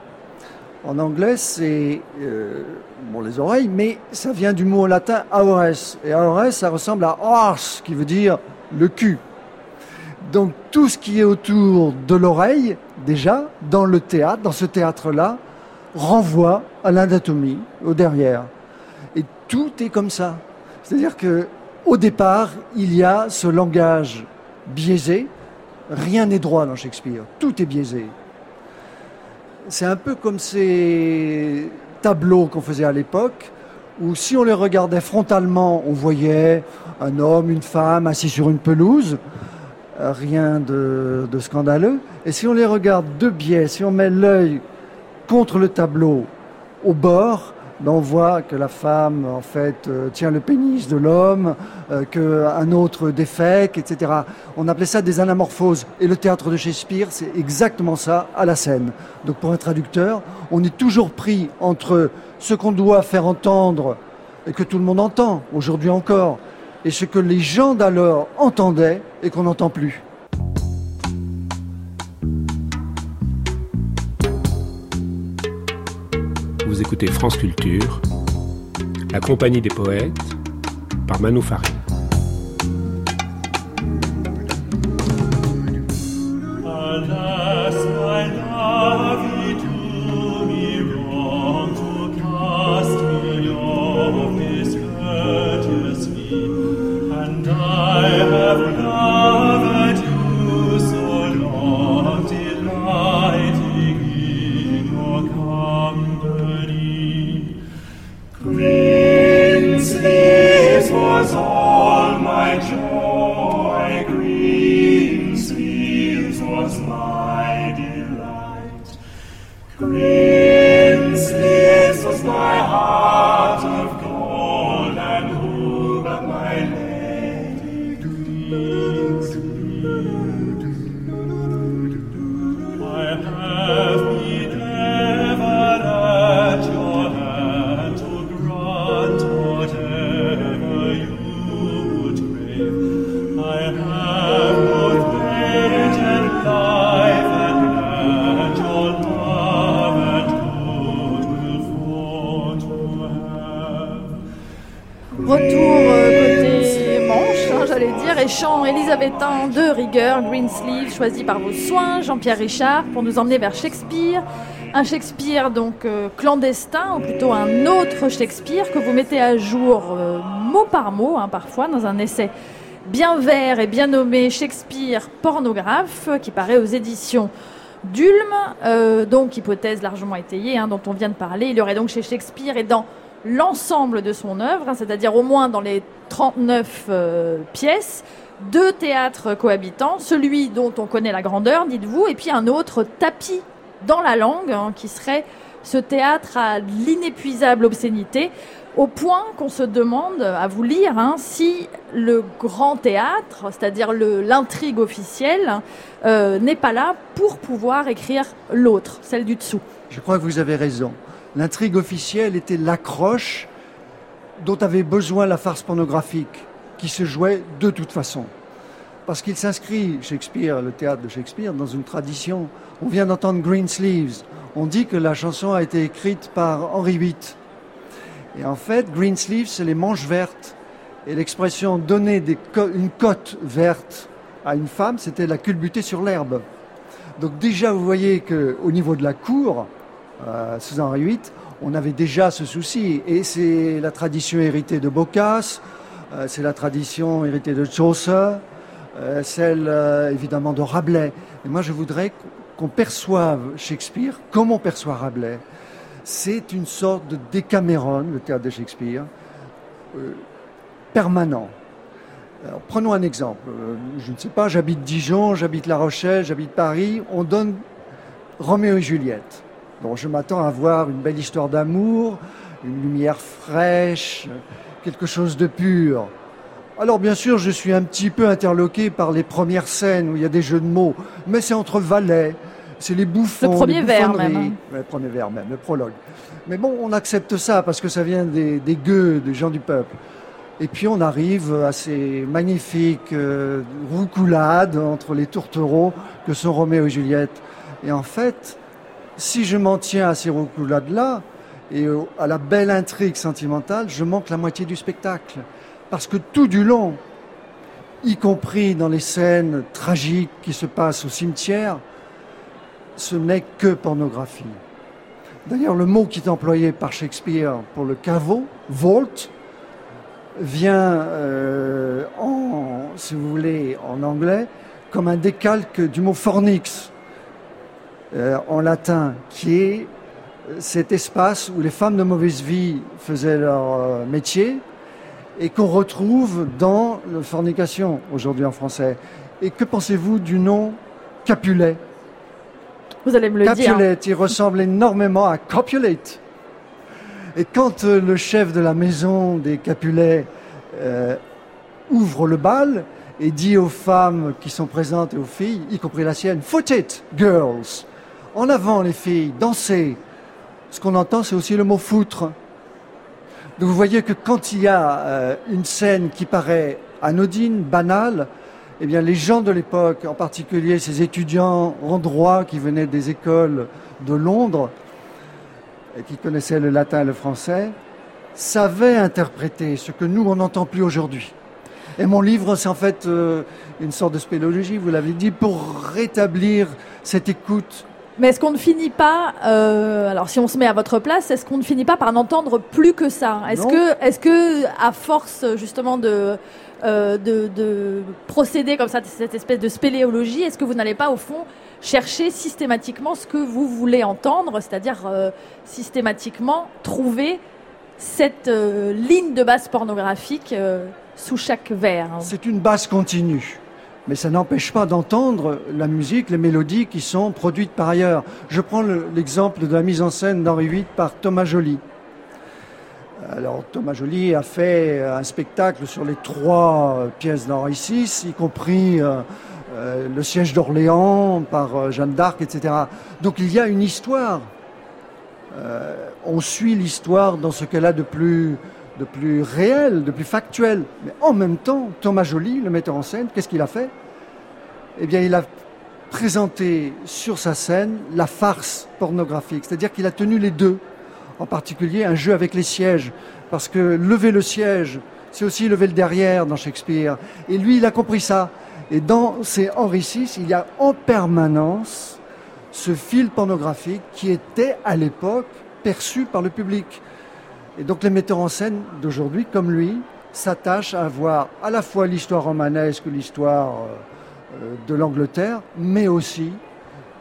En anglais, c'est euh, bon, les oreilles, mais ça vient du mot latin « aores ». Et « aores », ça ressemble à « ars », qui veut dire le cul. Donc tout ce qui est autour de l'oreille, déjà, dans le théâtre, dans ce théâtre-là, renvoie à l'anatomie, au derrière. Et tout est comme ça. C'est-à-dire qu'au départ, il y a ce langage biaisé. Rien n'est droit dans Shakespeare. Tout est biaisé. C'est un peu comme ces tableaux qu'on faisait à l'époque, où si on les regardait frontalement, on voyait un homme, une femme assis sur une pelouse, rien de, de scandaleux. Et si on les regarde de biais, si on met l'œil contre le tableau au bord, ben on voit que la femme, en fait, euh, tient le pénis de l'homme, euh, qu'un autre défèque, et cetera. On appelait ça des anamorphoses. Et le théâtre de Shakespeare, c'est exactement ça à la scène. Donc pour un traducteur, on est toujours pris entre ce qu'on doit faire entendre et que tout le monde entend, aujourd'hui encore, et ce que les gens d'alors entendaient et qu'on n'entend plus. Vous écoutez France Culture, la compagnie des poètes, par Manu Farine. Alas, my love, you do me wrong to cast me off this courteous feet, and I have loved you so long, delighting in your company. Green sleeves was all my joy, green sleeves was my delight. Green sleeves was my heart of gold, and who but my lady green sleeves? I have been ever at your hand to grant whatever you would crave. I have both wait and life and land, your love and good will for to have. Retour euh, côté Manche, hein, j'allais dire, et chant élisabétain de rigueur, Green Sleeve, choisi par vos soins, Jean-Pierre Richard, pour nous emmener vers Shakespeare. Un Shakespeare donc euh, clandestin, ou plutôt un autre Shakespeare que vous mettez à jour euh, mot par mot, hein, parfois, dans un essai bien vert et bien nommé Shakespeare pornographe, qui paraît aux éditions d'Ulm, euh, donc hypothèse largement étayée, hein, dont on vient de parler. Il y aurait donc chez Shakespeare et dans l'ensemble de son œuvre, hein, c'est-à-dire au moins dans les trente-neuf euh, pièces, deux théâtres cohabitants, celui dont on connaît la grandeur, dites-vous, et puis un autre tapis dans la langue, hein, qui serait ce théâtre à l'inépuisable obscénité, au point qu'on se demande, à vous lire, hein, si le grand théâtre, c'est-à-dire le, l'intrigue officielle, euh, n'est pas là pour pouvoir écrire l'autre, celle du dessous. Je crois que vous avez raison. L'intrigue officielle était l'accroche dont avait besoin la farce pornographique, qui se jouait de toute façon. Parce qu'il s'inscrit, Shakespeare, le théâtre de Shakespeare, dans une tradition. On vient d'entendre Greensleeves. On dit que la chanson a été écrite par Henri huit. Et en fait, Greensleeves, c'est les manches vertes. Et l'expression donner des co- une cote verte à une femme, c'était la culbuter sur l'herbe. Donc déjà, vous voyez qu'au niveau de la cour, euh, sous Henri huit, on avait déjà ce souci. Et c'est la tradition héritée de Boccace, euh, c'est la tradition héritée de Chaucer, euh, celle euh, évidemment de Rabelais. Et moi, je voudrais qu'on perçoive Shakespeare comme on perçoit Rabelais. C'est une sorte de Décaméron, le théâtre de Shakespeare, euh, permanent. Alors, prenons un exemple. Euh, je ne sais pas, j'habite Dijon, j'habite La Rochelle, j'habite Paris. On donne Roméo et Juliette. Donc je m'attends à voir une belle histoire d'amour, une lumière fraîche, quelque chose de pur. Alors bien sûr, je suis un petit peu interloqué par les premières scènes où il y a des jeux de mots, mais c'est entre valets, c'est les bouffons, le premier les vers même. Hein. Ouais, le premier vers même, le prologue. Mais bon, on accepte ça parce que ça vient des, des gueux, des gens du peuple. Et puis on arrive à ces magnifiques euh, roucoulades entre les tourtereaux que sont Roméo et Juliette. Et en fait, si je m'en tiens à ces roucoulades-là et à la belle intrigue sentimentale, je manque la moitié du spectacle. Parce que tout du long, y compris dans les scènes tragiques qui se passent au cimetière, ce n'est que pornographie. D'ailleurs, le mot qui est employé par Shakespeare pour le caveau, vault, vient, euh, en, si vous voulez, en anglais, comme un décalque du mot fornix, euh, en latin, qui est cet espace où les femmes de mauvaise vie faisaient leur euh, métier, et qu'on retrouve dans la fornication, aujourd'hui en français. Et que pensez-vous du nom Capulet ? Vous allez me le Capulet, dire. Capulet, il ressemble énormément à copulate. Et quand euh, le chef de la maison des Capulets euh, ouvre le bal et dit aux femmes qui sont présentes et aux filles, y compris la sienne, « Foot it, girls !» En avant les filles, dansez. Ce qu'on entend, c'est aussi le mot « foutre ». Donc vous voyez que quand il y a euh, une scène qui paraît anodine, banale, eh bien les gens de l'époque, en particulier ces étudiants en droit qui venaient des écoles de Londres et qui connaissaient le latin et le français, savaient interpréter ce que nous, on n'entend plus aujourd'hui. Et mon livre, c'est en fait euh, une sorte de spéléologie, vous l'avez dit, pour rétablir cette écoute. Mais est-ce qu'on ne finit pas, euh, alors si on se met à votre place, est-ce qu'on ne finit pas par n'entendre plus que ça ? Est-ce Non. que, est-ce que, à force justement de, euh, de, de procéder comme ça, cette espèce de spéléologie, est-ce que vous n'allez pas au fond chercher systématiquement ce que vous voulez entendre, c'est-à-dire euh, systématiquement trouver cette euh, ligne de base pornographique euh, sous chaque vers, hein. C'est une base continue. Mais ça n'empêche pas d'entendre la musique, les mélodies qui sont produites par ailleurs. Je prends le, l'exemple de la mise en scène d'Henri huit par Thomas Joly. Alors Thomas Joly a fait un spectacle sur les trois pièces d'Henri six, y compris euh, euh, le siège d'Orléans par euh, Jeanne d'Arc, et cetera. Donc il y a une histoire. Euh, on suit l'histoire dans ce qu'elle a de plus... de plus réel, de plus factuel. Mais en même temps, Thomas Joly, le metteur en scène, qu'est-ce qu'il a fait ? Eh bien, il a présenté sur sa scène la farce pornographique, c'est-à-dire qu'il a tenu les deux, en particulier un jeu avec les sièges, parce que lever le siège, c'est aussi lever le derrière dans Shakespeare. Et lui, il a compris ça. Et dans ces Henri six, il y a en permanence ce fil pornographique qui était, à l'époque, perçu par le public. Et donc les metteurs en scène d'aujourd'hui, comme lui, s'attachent à voir à la fois l'histoire romanesque, l'histoire euh, de l'Angleterre, mais aussi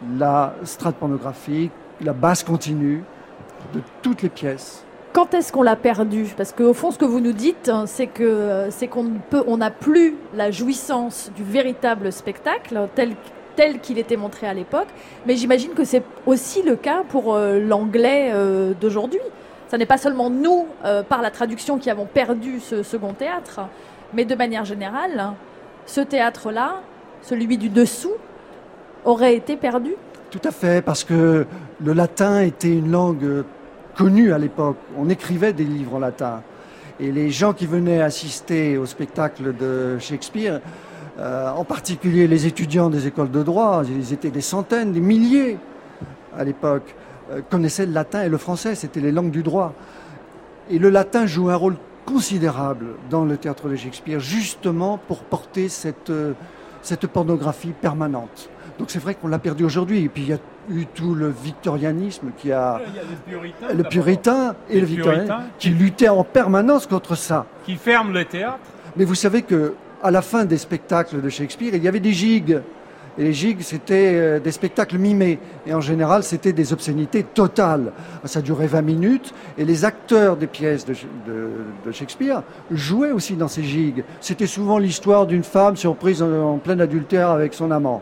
la strate pornographique, la base continue de toutes les pièces. Quand est-ce qu'on l'a perdu ? Parce qu'au fond, ce que vous nous dites, c'est que c'est qu'on peut, on n'a plus la jouissance du véritable spectacle tel, tel qu'il était montré à l'époque. Mais j'imagine que c'est aussi le cas pour euh, l'anglais euh, d'aujourd'hui. Ça n'est pas seulement nous, euh, par la traduction, qui avons perdu ce second théâtre, mais de manière générale, ce théâtre-là, celui du dessous, aurait été perdu ? Tout à fait, parce que le latin était une langue connue à l'époque. On écrivait des livres en latin. Et les gens qui venaient assister au spectacle de Shakespeare, euh, en particulier les étudiants des écoles de droit, ils étaient des centaines, des milliers à l'époque, euh, connaissaient le latin et le français, c'était les langues du droit. Et le latin joue un rôle considérable dans le théâtre de Shakespeare, justement pour porter cette, euh, cette pornographie permanente. Donc c'est vrai qu'on l'a perdu aujourd'hui. Et puis il y a eu tout le victorianisme qui a... Il y a les puritains, le puritain et les le victorianisme puritains qui luttaient en permanence contre ça. Qui ferment le théâtre. Mais vous savez qu'à la fin des spectacles de Shakespeare, il y avait des gigues. Et les gigues, c'était des spectacles mimés. Et en général, c'était des obscénités totales. Ça durait vingt minutes. Et les acteurs des pièces de, de, de Shakespeare jouaient aussi dans ces gigues. C'était souvent l'histoire d'une femme surprise en, en plein adultère avec son amant.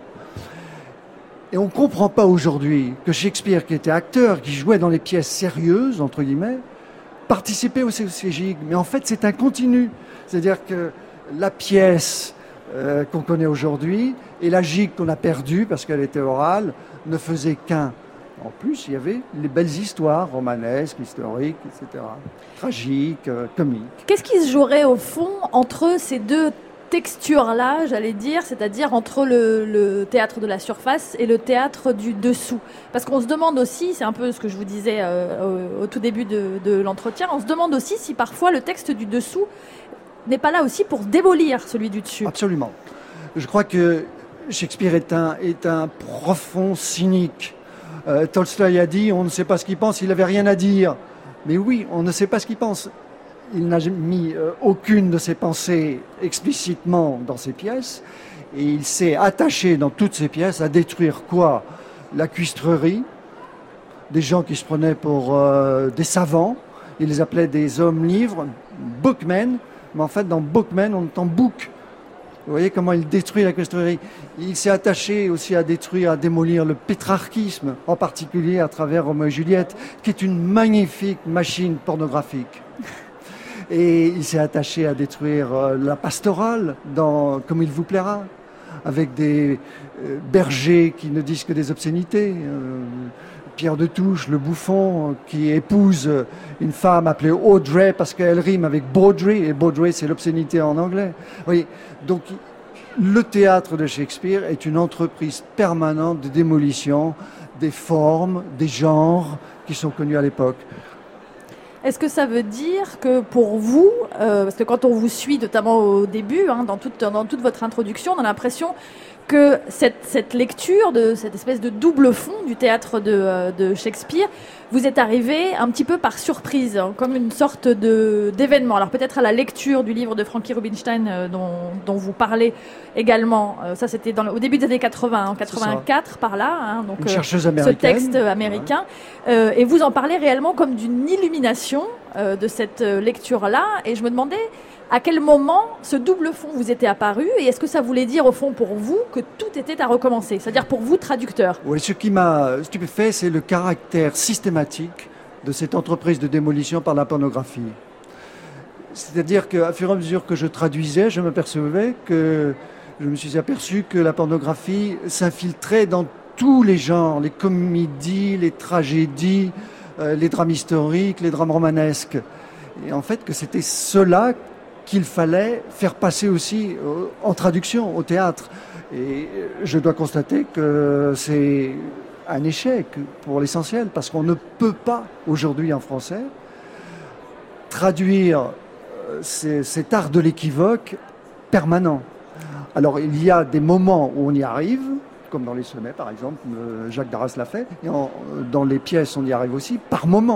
Et on ne comprend pas aujourd'hui que Shakespeare, qui était acteur, qui jouait dans les pièces sérieuses, entre guillemets, participait aussi aux ces gigues. Mais en fait, c'est un continu. C'est-à-dire que la pièce euh, qu'on connaît aujourd'hui et la gigue qu'on a perdue parce qu'elle était orale ne faisaient qu'un. En plus, il y avait les belles histoires romanesques, historiques, et cetera. Tragiques, euh, comiques. Qu'est-ce qui se jouerait au fond entre ces deux texture-là, j'allais dire, c'est-à-dire entre le, le théâtre de la surface et le théâtre du dessous. Parce qu'on se demande aussi, c'est un peu ce que je vous disais euh, au, au tout début de, de l'entretien, on se demande aussi si parfois le texte du dessous n'est pas là aussi pour démolir celui du dessus. Absolument. Je crois que Shakespeare est un, est un profond cynique. Euh, Tolstoï a dit, on ne sait pas ce qu'il pense, il n'avait rien à dire. Mais oui, on ne sait pas ce qu'il pense. Il n'a mis euh, aucune de ses pensées explicitement dans ses pièces et il s'est attaché dans toutes ses pièces à détruire quoi ? La cuistrerie, des gens qui se prenaient pour euh, des savants, il les appelait des hommes-livres, bookmen, mais en fait dans bookmen on entend book. Vous voyez comment il détruit la cuistrerie. Il s'est attaché aussi à détruire, à démolir le pétrarchisme, en particulier à travers Roméo et Juliette, qui est une magnifique machine pornographique. Et il s'est attaché à détruire euh, la pastorale dans Comme il vous plaira, avec des euh, bergers qui ne disent que des obscénités. Euh, Pierre de Touche, le bouffon, qui épouse une femme appelée Audrey parce qu'elle rime avec Baudry, et Baudry c'est l'obscénité en anglais. Oui, donc le théâtre de Shakespeare est une entreprise permanente de démolition des formes, des genres qui sont connus à l'époque. Est-ce que ça veut dire que pour vous, euh, parce que quand on vous suit, notamment au début, hein, dans, toute, dans toute votre introduction, on a l'impression que cette, cette lecture, de cette espèce de double fond du théâtre de, euh, de Shakespeare, vous est arrivé un petit peu par surprise, hein, comme une sorte de, d'événement. Alors peut-être à la lecture du livre de Frankie Rubinstein euh, dont, dont vous parlez également. Euh, ça c'était dans le, au début des années quatre-vingts, en quatre-vingt-quatre par là. Hein, donc, une chercheuse euh, américaine. Ce texte américain. Ouais. Euh, et vous en parlez réellement comme d'une illumination euh, de cette lecture-là. Et je me demandais à quel moment ce double fond vous était apparu et est-ce que ça voulait dire au fond pour vous que tout était à recommencer, c'est-à-dire pour vous traducteur? Oui, ce qui m'a stupéfait, c'est le caractère systématique de cette entreprise de démolition par la pornographie. C'est-à-dire qu'à fur et à mesure que je traduisais, je m'apercevais que je me suis aperçu que la pornographie s'infiltrait dans tous les genres, les comédies, les tragédies, euh, les drames historiques, les drames romanesques. Et en fait, que c'était cela qu'il fallait faire passer aussi en traduction au théâtre. Et je dois constater que c'est un échec pour l'essentiel, parce qu'on ne peut pas aujourd'hui en français traduire cet art de l'équivoque permanent. Alors il y a des moments où on y arrive, comme dans les sonnets par exemple, Jacques Darras l'a fait, et en, dans les pièces on y arrive aussi par moments.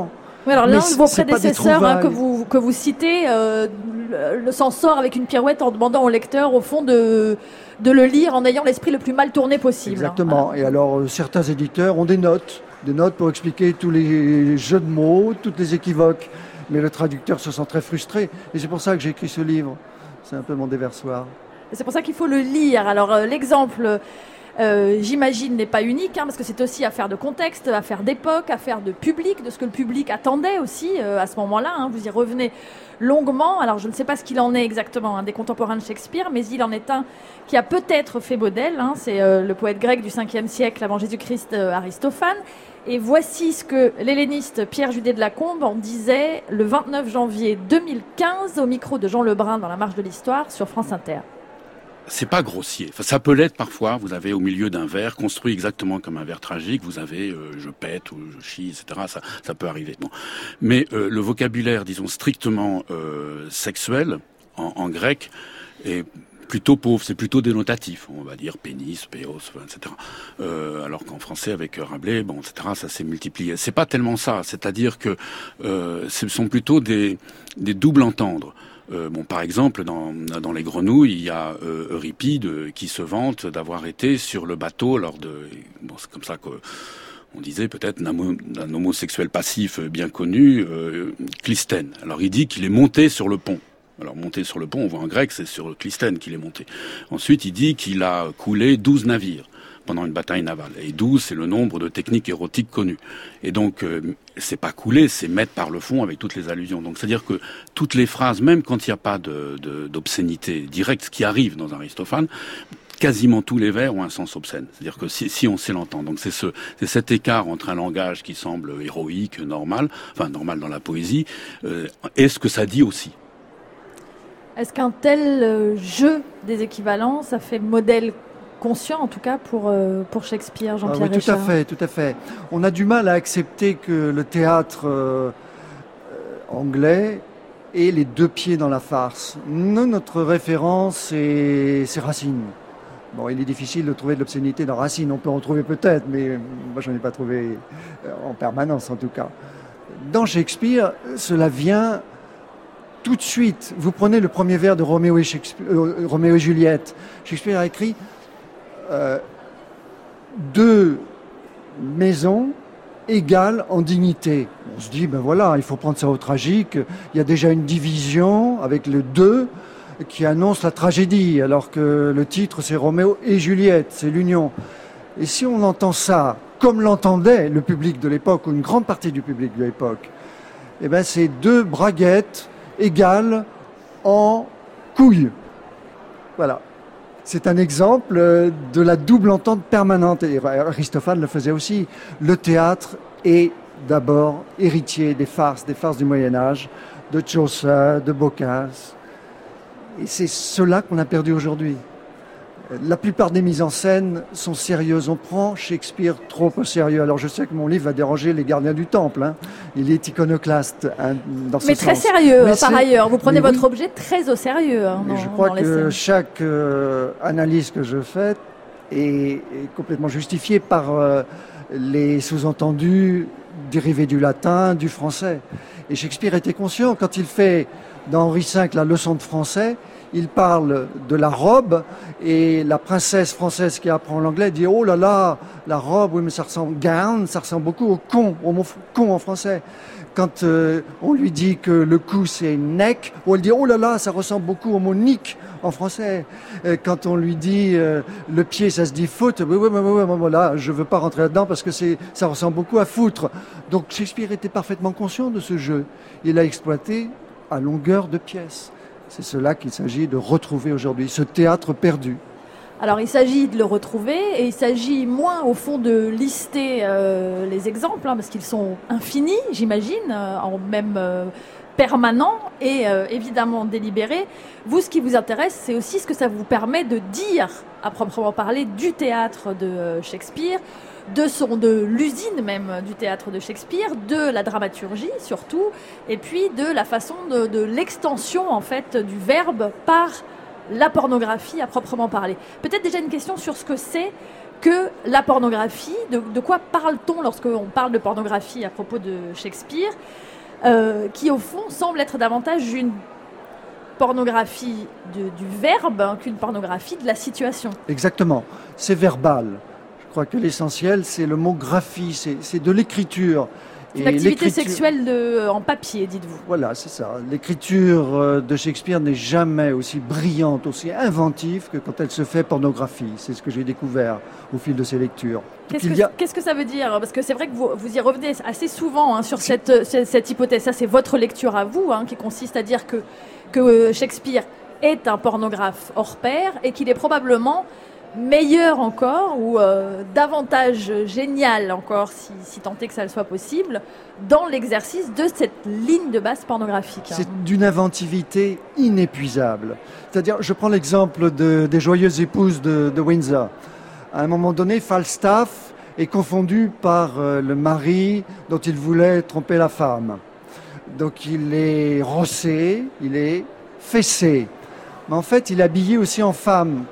Oui, alors l'un de vos c'est prédécesseurs hein, que, vous, que vous citez euh, le, le s'en sort avec une pirouette en demandant au lecteur, au fond, de, de le lire en ayant l'esprit le plus mal tourné possible. Exactement. Voilà. Et alors, euh, certains éditeurs ont des notes, des notes pour expliquer tous les jeux de mots, toutes les équivoques. Mais le traducteur se sent très frustré. Et c'est pour ça que j'ai écrit ce livre. C'est un peu mon déversoir. Et c'est pour ça qu'il faut le lire. Alors, euh, l'exemple... Euh, j'imagine n'est pas unique, hein, parce que c'est aussi affaire de contexte, affaire d'époque, affaire de public, de ce que le public attendait aussi euh, à ce moment-là. Hein, vous y revenez longuement. Alors je ne sais pas ce qu'il en est exactement hein, des contemporains de Shakespeare, mais il en est un qui a peut-être fait modèle. Hein, c'est euh, le poète grec du cinquième siècle avant Jésus-Christ, euh, Aristophane. Et voici ce que l'helléniste Pierre Judet de Lacombe en disait le vingt-neuf janvier deux mille quinze au micro de Jean Lebrun dans La Marche de l'Histoire sur France Inter. C'est pas grossier. Enfin, ça peut l'être parfois. Vous avez au milieu d'un vers construit exactement comme un vers tragique. Vous avez euh, je pète ou je chie, et cetera. Ça, ça peut arriver. Bon, mais euh, le vocabulaire, disons strictement euh, sexuel en, en grec, est plutôt pauvre. C'est plutôt dénotatif. On va dire pénis, péos, et cetera. Euh, alors qu'en français, avec Rabelais, bon, et cetera. Ça s'est multiplié. C'est pas tellement ça. C'est-à-dire que euh, ce sont plutôt des des doubles entendres. Euh, bon, par exemple, dans, dans les Grenouilles, il y a euh, Euripide qui se vante d'avoir été sur le bateau lors de... Bon, c'est comme ça que on disait peut-être d'un, d'un homosexuel passif bien connu, euh, Clystène. Alors il dit qu'il est monté sur le pont. Alors monté sur le pont, on voit en grec, c'est sur Clystène qu'il est monté. Ensuite, il dit qu'il a coulé douze navires pendant une bataille navale. Et douze, c'est le nombre de techniques érotiques connues. Et donc, euh, c'est pas couler, c'est mettre par le fond avec toutes les allusions. Donc, c'est-à-dire que toutes les phrases, même quand il n'y a pas de, de, d'obscénité directe, ce qui arrive dans Aristophane, quasiment tous les vers ont un sens obscène. C'est-à-dire que si, si on sait l'entendre. Donc, c'est ce, c'est cet écart entre un langage qui semble héroïque, normal, enfin, normal dans la poésie, euh, et ce que ça dit aussi. Est-ce qu'un tel euh, jeu des équivalents, ça fait modèle conscient, en tout cas, pour, euh, pour Shakespeare, Jean-Pierre ah oui, Richard? Tout à fait, tout à fait. On a du mal à accepter que le théâtre euh, anglais ait les deux pieds dans la farce. Nous, notre référence, c'est, c'est Racine. Bon, il est difficile de trouver de l'obscénité dans Racine. On peut en trouver peut-être, mais moi, je n'en ai pas trouvé en permanence, en tout cas. Dans Shakespeare, cela vient tout de suite. Vous prenez le premier vers de Roméo et, Shakespeare, euh, Roméo et Juliette. Shakespeare a écrit Euh, deux maisons égales en dignité. On se dit, ben voilà, il faut prendre ça au tragique. Il y a déjà une division avec le deux qui annonce la tragédie, alors que le titre, c'est Roméo et Juliette, c'est l'union. Et si on entend ça, comme l'entendait le public de l'époque, ou une grande partie du public de l'époque, eh ben c'est deux braguettes égales en couilles. Voilà. C'est un exemple de la double entente permanente. Et Aristophane le faisait aussi. Le théâtre est d'abord héritier des farces, des farces du Moyen-Âge, de Chaucer, de Boccace. Et c'est cela qu'on a perdu aujourd'hui. La plupart des mises en scène sont sérieuses. On prend Shakespeare trop au sérieux. Alors je sais que mon livre va déranger les gardiens du temple. Hein. Il est iconoclaste hein, dans ce Mais sens. très sérieux, Mais par c'est... ailleurs. Vous prenez Mais votre oui. objet très au sérieux. Hein, dans, Et je crois dans les que scènes. chaque euh, analyse que je fais est, est complètement justifiée par euh, les sous-entendus dérivés du latin, du français. Et Shakespeare était conscient, quand il fait dans Henri cinq la leçon de français, il parle de la robe et la princesse française qui apprend l'anglais dit « Oh là là, la robe, oui mais ça ressemble, gown, ça ressemble beaucoup au con, au mot con en français. » Quand euh, on lui dit que le cou c'est neck, on lui dit « Oh là là, ça ressemble beaucoup au mot nick en français. » Quand on lui dit euh, le pied ça se dit foot, oui, oui, oui, oui, oui, oui, là je veux pas rentrer là-dedans parce que c'est, ça ressemble beaucoup à foutre. Donc Shakespeare était parfaitement conscient de ce jeu. Il l'a exploité à longueur de pièce. C'est cela qu'il s'agit de retrouver aujourd'hui, ce théâtre perdu. Alors il s'agit de le retrouver et il s'agit moins au fond de lister euh, les exemples, hein, parce qu'ils sont infinis, j'imagine, euh, en même euh, permanent et euh, évidemment délibéré. Vous, ce qui vous intéresse, c'est aussi ce que ça vous permet de dire, à proprement parler, du théâtre de euh, Shakespeare, de son, de l'usine même du théâtre de Shakespeare, de la dramaturgie surtout, et puis de la façon de, de l'extension en fait du verbe par la pornographie à proprement parler. Peut-être déjà une question sur ce que c'est que la pornographie. De, de quoi parle-t-on lorsqu'on parle de pornographie à propos de Shakespeare, euh, qui au fond semble être davantage une pornographie de, du verbe hein, qu'une pornographie de la situation. Exactement, c'est verbal. Je crois que l'essentiel, c'est le mot graphie, c'est, c'est de l'écriture. C'est l'activité sexuelle de, en papier, dites-vous. Voilà, c'est ça. L'écriture de Shakespeare n'est jamais aussi brillante, aussi inventive que quand elle se fait pornographie. C'est ce que j'ai découvert au fil de ces lectures. Qu'est-ce que, a... qu'est-ce que ça veut dire ? Parce que c'est vrai que vous, vous y revenez assez souvent hein, sur cette, cette, cette hypothèse. Ça, c'est votre lecture à vous, hein, qui consiste à dire que, que Shakespeare est un pornographe hors pair et qu'il est probablement meilleur encore ou euh, davantage génial encore, si, si tant est que ça soit possible, dans l'exercice de cette ligne de base pornographique. C'est d'une inventivité inépuisable. C'est-à-dire, je prends l'exemple de, des joyeuses épouses de, de Windsor. À un moment donné, Falstaff est confondu par euh, le mari dont il voulait tromper la femme. Donc il est rossé, il est fessé. Mais en fait, il est habillé aussi en femme.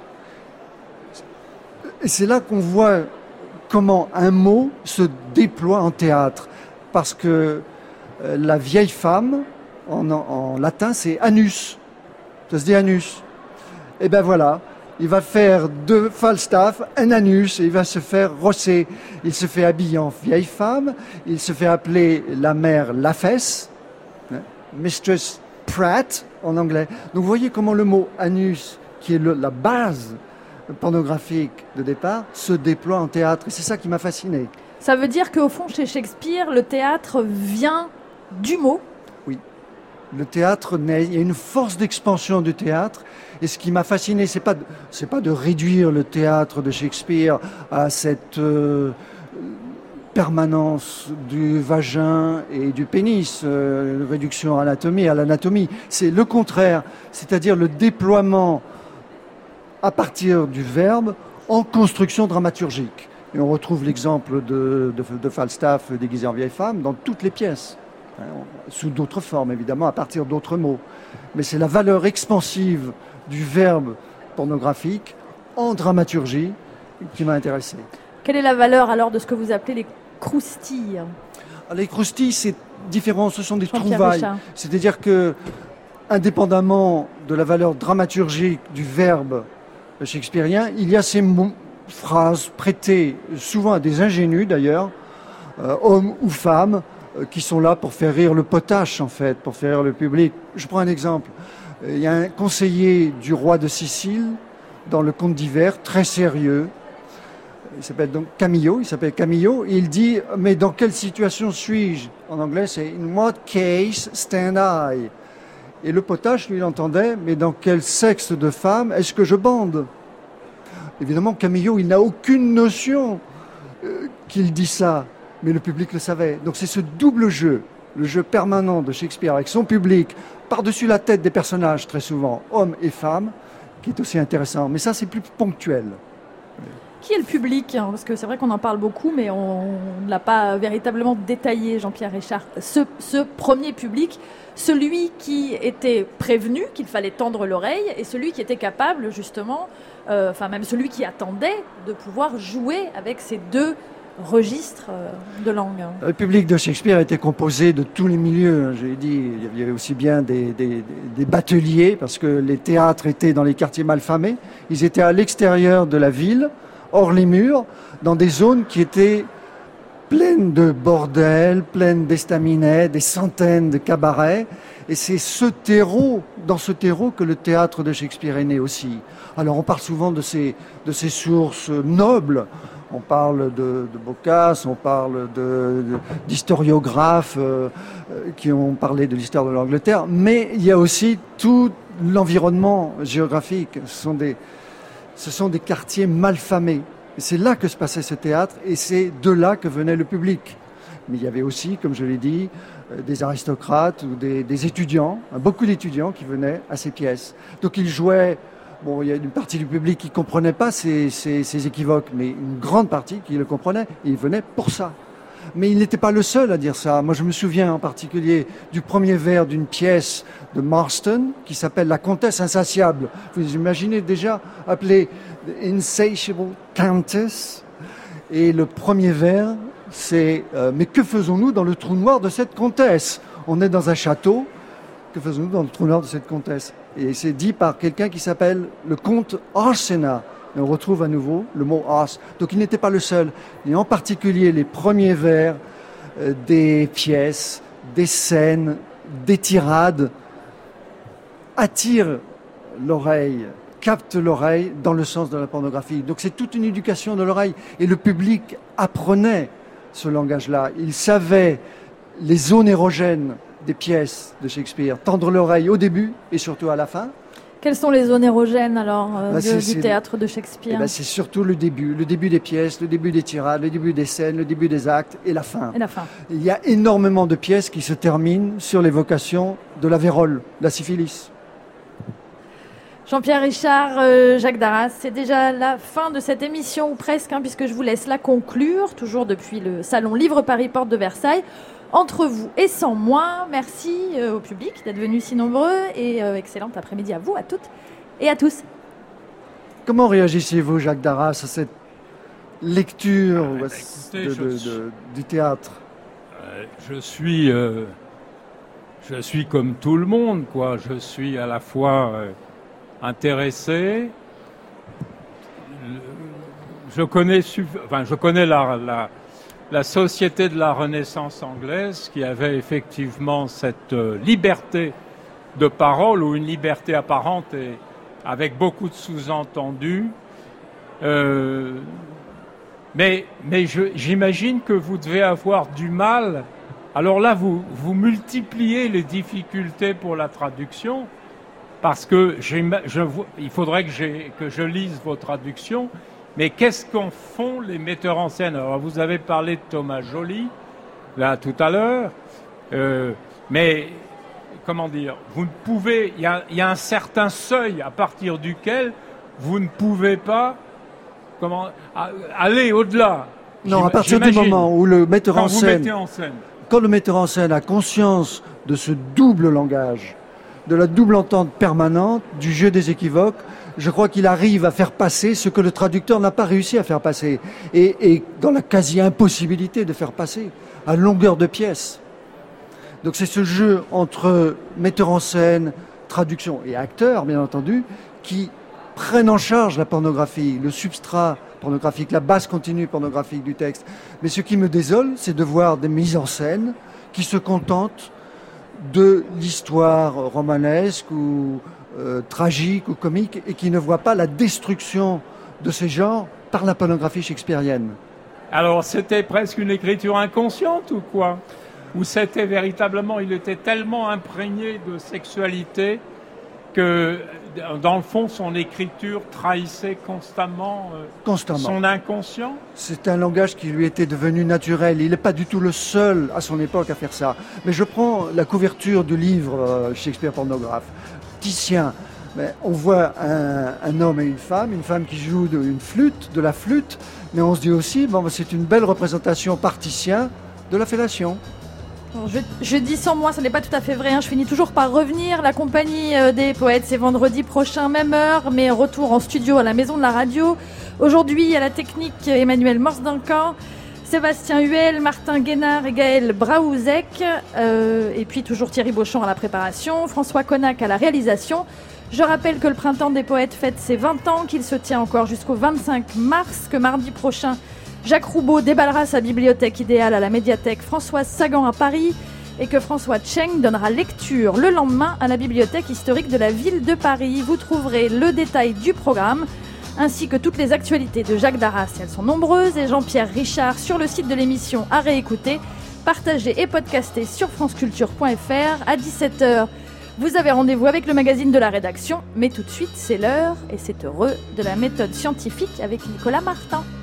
Et c'est là qu'on voit comment un mot se déploie en théâtre. Parce que euh, la vieille femme, en, en latin, c'est anus. Ça se dit anus. Et ben voilà, il va faire de Falstaff un anus et il va se faire rosser. Il se fait habiller en vieille femme, il se fait appeler la mère Lafesse, hein, Mistress Pratt en anglais. Donc vous voyez comment le mot anus, qui est le, la base pornographique de départ, se déploie en théâtre. Et c'est ça qui m'a fasciné. Ça veut dire qu'au fond, chez Shakespeare, le théâtre vient du mot ? Oui. Le théâtre naît. Il y a une force d'expansion du théâtre. Et ce qui m'a fasciné, c'est pas de, c'est pas de réduire le théâtre de Shakespeare à cette euh, permanence du vagin et du pénis, euh, réduction à l'anatomie, à l'anatomie. C'est le contraire. C'est-à-dire le déploiement à partir du verbe, en construction dramaturgique. Et on retrouve l'exemple de, de, de Falstaff déguisé en vieille femme dans toutes les pièces, hein, sous d'autres formes évidemment, à partir d'autres mots. Mais c'est la valeur expansive du verbe pornographique en dramaturgie qui m'a intéressé. Quelle est la valeur alors de ce que vous appelez les croustilles ? Les croustilles, c'est différent, ce sont des trouvailles. C'est-à-dire que, indépendamment de la valeur dramaturgique du verbe shakespearien, il y a ces mots, phrases prêtées souvent à des ingénus d'ailleurs, euh, hommes ou femmes, euh, qui sont là pour faire rire le potache en fait, pour faire rire le public. Je prends un exemple. Il y a un conseiller du roi de Sicile dans le Conte d'hiver, très sérieux. Il s'appelle donc Camillo, il s'appelle Camillo, et il dit « Mais dans quelle situation suis-je » En anglais, c'est « In what case stand I ?» Et le potache, lui, il entendait, mais dans quel sexe de femme est-ce que je bande ? Évidemment, Camillo, il n'a aucune notion euh, qu'il dit ça, mais le public le savait. Donc c'est ce double jeu, le jeu permanent de Shakespeare avec son public, par-dessus la tête des personnages, très souvent, hommes et femmes, qui est aussi intéressant. Mais ça, c'est plus ponctuel. Qui est le public ? Parce que c'est vrai qu'on en parle beaucoup, mais on ne l'a pas véritablement détaillé, Jean-Pierre Richard. Ce, ce premier public, celui qui était prévenu qu'il fallait tendre l'oreille et celui qui était capable, justement, euh, enfin même celui qui attendait de pouvoir jouer avec ces deux registres euh, de langue. Le public de Shakespeare était composé de tous les milieux. J'ai dit, il y avait aussi bien des, des, des bateliers, parce que les théâtres étaient dans les quartiers malfamés. Ils étaient à l'extérieur de la ville, hors les murs, dans des zones qui étaient pleines de bordels, pleines d'estaminets, des centaines de cabarets. Et c'est ce terreau, dans ce terreau que le théâtre de Shakespeare est né aussi. Alors on parle souvent de ces, de ces sources nobles. On parle de, de Boccace, on parle de, de, d'historiographes euh, qui ont parlé de l'histoire de l'Angleterre. Mais il y a aussi tout l'environnement géographique. Ce sont des... Ce sont des quartiers malfamés. Et c'est là que se passait ce théâtre et c'est de là que venait le public. Mais il y avait aussi, comme je l'ai dit, des aristocrates ou des, des étudiants, beaucoup d'étudiants qui venaient à ces pièces. Donc ils jouaient, bon, il y a une partie du public qui ne comprenait pas ces, ces, ces équivoques, mais une grande partie qui le comprenait et ils venaient pour ça. Mais il n'était pas le seul à dire ça. Moi, je me souviens en particulier du premier vers d'une pièce de Marston qui s'appelle La Comtesse insatiable. Vous imaginez déjà appeler The Insatiable Countess. Et le premier vers, c'est euh, « Mais que faisons-nous dans le trou noir de cette comtesse ?» On est dans un château. Que faisons-nous dans le trou noir de cette comtesse ? Et c'est dit par quelqu'un qui s'appelle le comte Arsena. Et on retrouve à nouveau le mot Ars. Donc il n'était pas le seul. Et en particulier les premiers vers euh, des pièces, des scènes, des tirades attirent l'oreille, captent l'oreille dans le sens de la pornographie. Donc c'est toute une éducation de l'oreille. Et le public apprenait ce langage-là. Il savait les zones érogènes des pièces de Shakespeare, tendre l'oreille au début et surtout à la fin. Quelles sont les zones érogènes alors euh, bah, de, du théâtre de Shakespeare ? Eh ben, c'est surtout le début, le début des pièces, le début des tirades, le début des scènes, le début des actes et la fin. Et la fin. Il y a énormément de pièces qui se terminent sur l'évocation de la vérole, la syphilis. Jean-Pierre Richard, euh, Jacques Darras, c'est déjà la fin de cette émission, ou presque, hein, puisque je vous laisse la conclure, toujours depuis le salon Livre Paris Porte de Versailles. Entre vous et sans moi, merci euh, au public d'être venus si nombreux et euh, excellent après-midi à vous, à toutes et à tous. Comment réagissez-vous, Jacques Darras, à cette lecture Ah, bah, de, écoutez, de, je... de, du théâtre ? euh, Je suis, euh, je suis comme tout le monde, quoi. Je suis à la fois euh, intéressé. Je connais, enfin, je connais la, la La société de la Renaissance anglaise qui avait effectivement cette euh, liberté de parole ou une liberté apparente et avec beaucoup de sous-entendus. Euh, mais mais je, j'imagine que vous devez avoir du mal. Alors là, vous, vous multipliez les difficultés pour la traduction parce que j'ai, je, il faudrait que, j'ai, que je lise vos traductions. Mais qu'est-ce qu'en font les metteurs en scène ? Alors, vous avez parlé de Thomas Joly, là, tout à l'heure. Euh, mais, comment dire, vous ne pouvez... Il y a, y a un certain seuil à partir duquel vous ne pouvez pas comment, aller au-delà. Non, à partir du moment où le metteur en scène, en scène... Quand le metteur en scène a conscience de ce double langage, de la double entente permanente, du jeu des équivoques, je crois qu'il arrive à faire passer ce que le traducteur n'a pas réussi à faire passer. Et, et dans la quasi-impossibilité de faire passer, à longueur de pièce. Donc c'est ce jeu entre metteur en scène, traduction et acteur, bien entendu, qui prennent en charge la pornographie, le substrat pornographique, la base continue pornographique du texte. Mais ce qui me désole, c'est de voir des mises en scène qui se contentent de l'histoire romanesque ou euh, tragique ou comique et qui ne voient pas la destruction de ces genres par la pornographie shakespearienne. Alors c'était presque une écriture inconsciente ou quoi ? Ou c'était véritablement, il était tellement imprégné de sexualité que dans le fond son écriture trahissait constamment, euh, constamment son inconscient ? C'est un langage qui lui était devenu naturel. Il n'est pas du tout le seul à son époque à faire ça. Mais je prends la couverture du livre euh, Shakespeare pornographe. Titien, mais on voit un, un homme et une femme, une femme qui joue de, une flûte, de la flûte, mais on se dit aussi, bon, c'est une belle représentation par Titien de la fellation. Bon, je, je dis sans moi, ce n'est pas tout à fait vrai, hein. Je finis toujours par revenir. La compagnie euh, des poètes, c'est vendredi prochain, même heure, mais retour en studio à la Maison de la Radio. Aujourd'hui, à la technique, Emmanuel Morse-Duncan, Sébastien Huel, Martin Guénard et Gaël Braouzek, euh, et puis toujours Thierry Beauchamp à la préparation, François Connac à la réalisation. Je rappelle que le Printemps des Poètes fête ses vingt ans, qu'il se tient encore jusqu'au vingt-cinq mars, que mardi prochain, Jacques Roubaud déballera sa bibliothèque idéale à la médiathèque Françoise Sagan à Paris et que François Cheng donnera lecture le lendemain à la bibliothèque historique de la ville de Paris. Vous trouverez le détail du programme ainsi que toutes les actualités de Jacques Darras, elles sont nombreuses, et Jean-Pierre Richard sur le site de l'émission à réécouter, partager et podcaster sur franceculture point f r. À dix-sept heures, vous avez rendez-vous avec le magazine de la rédaction, mais tout de suite, c'est l'heure, et c'est heureux, de la méthode scientifique avec Nicolas Martin.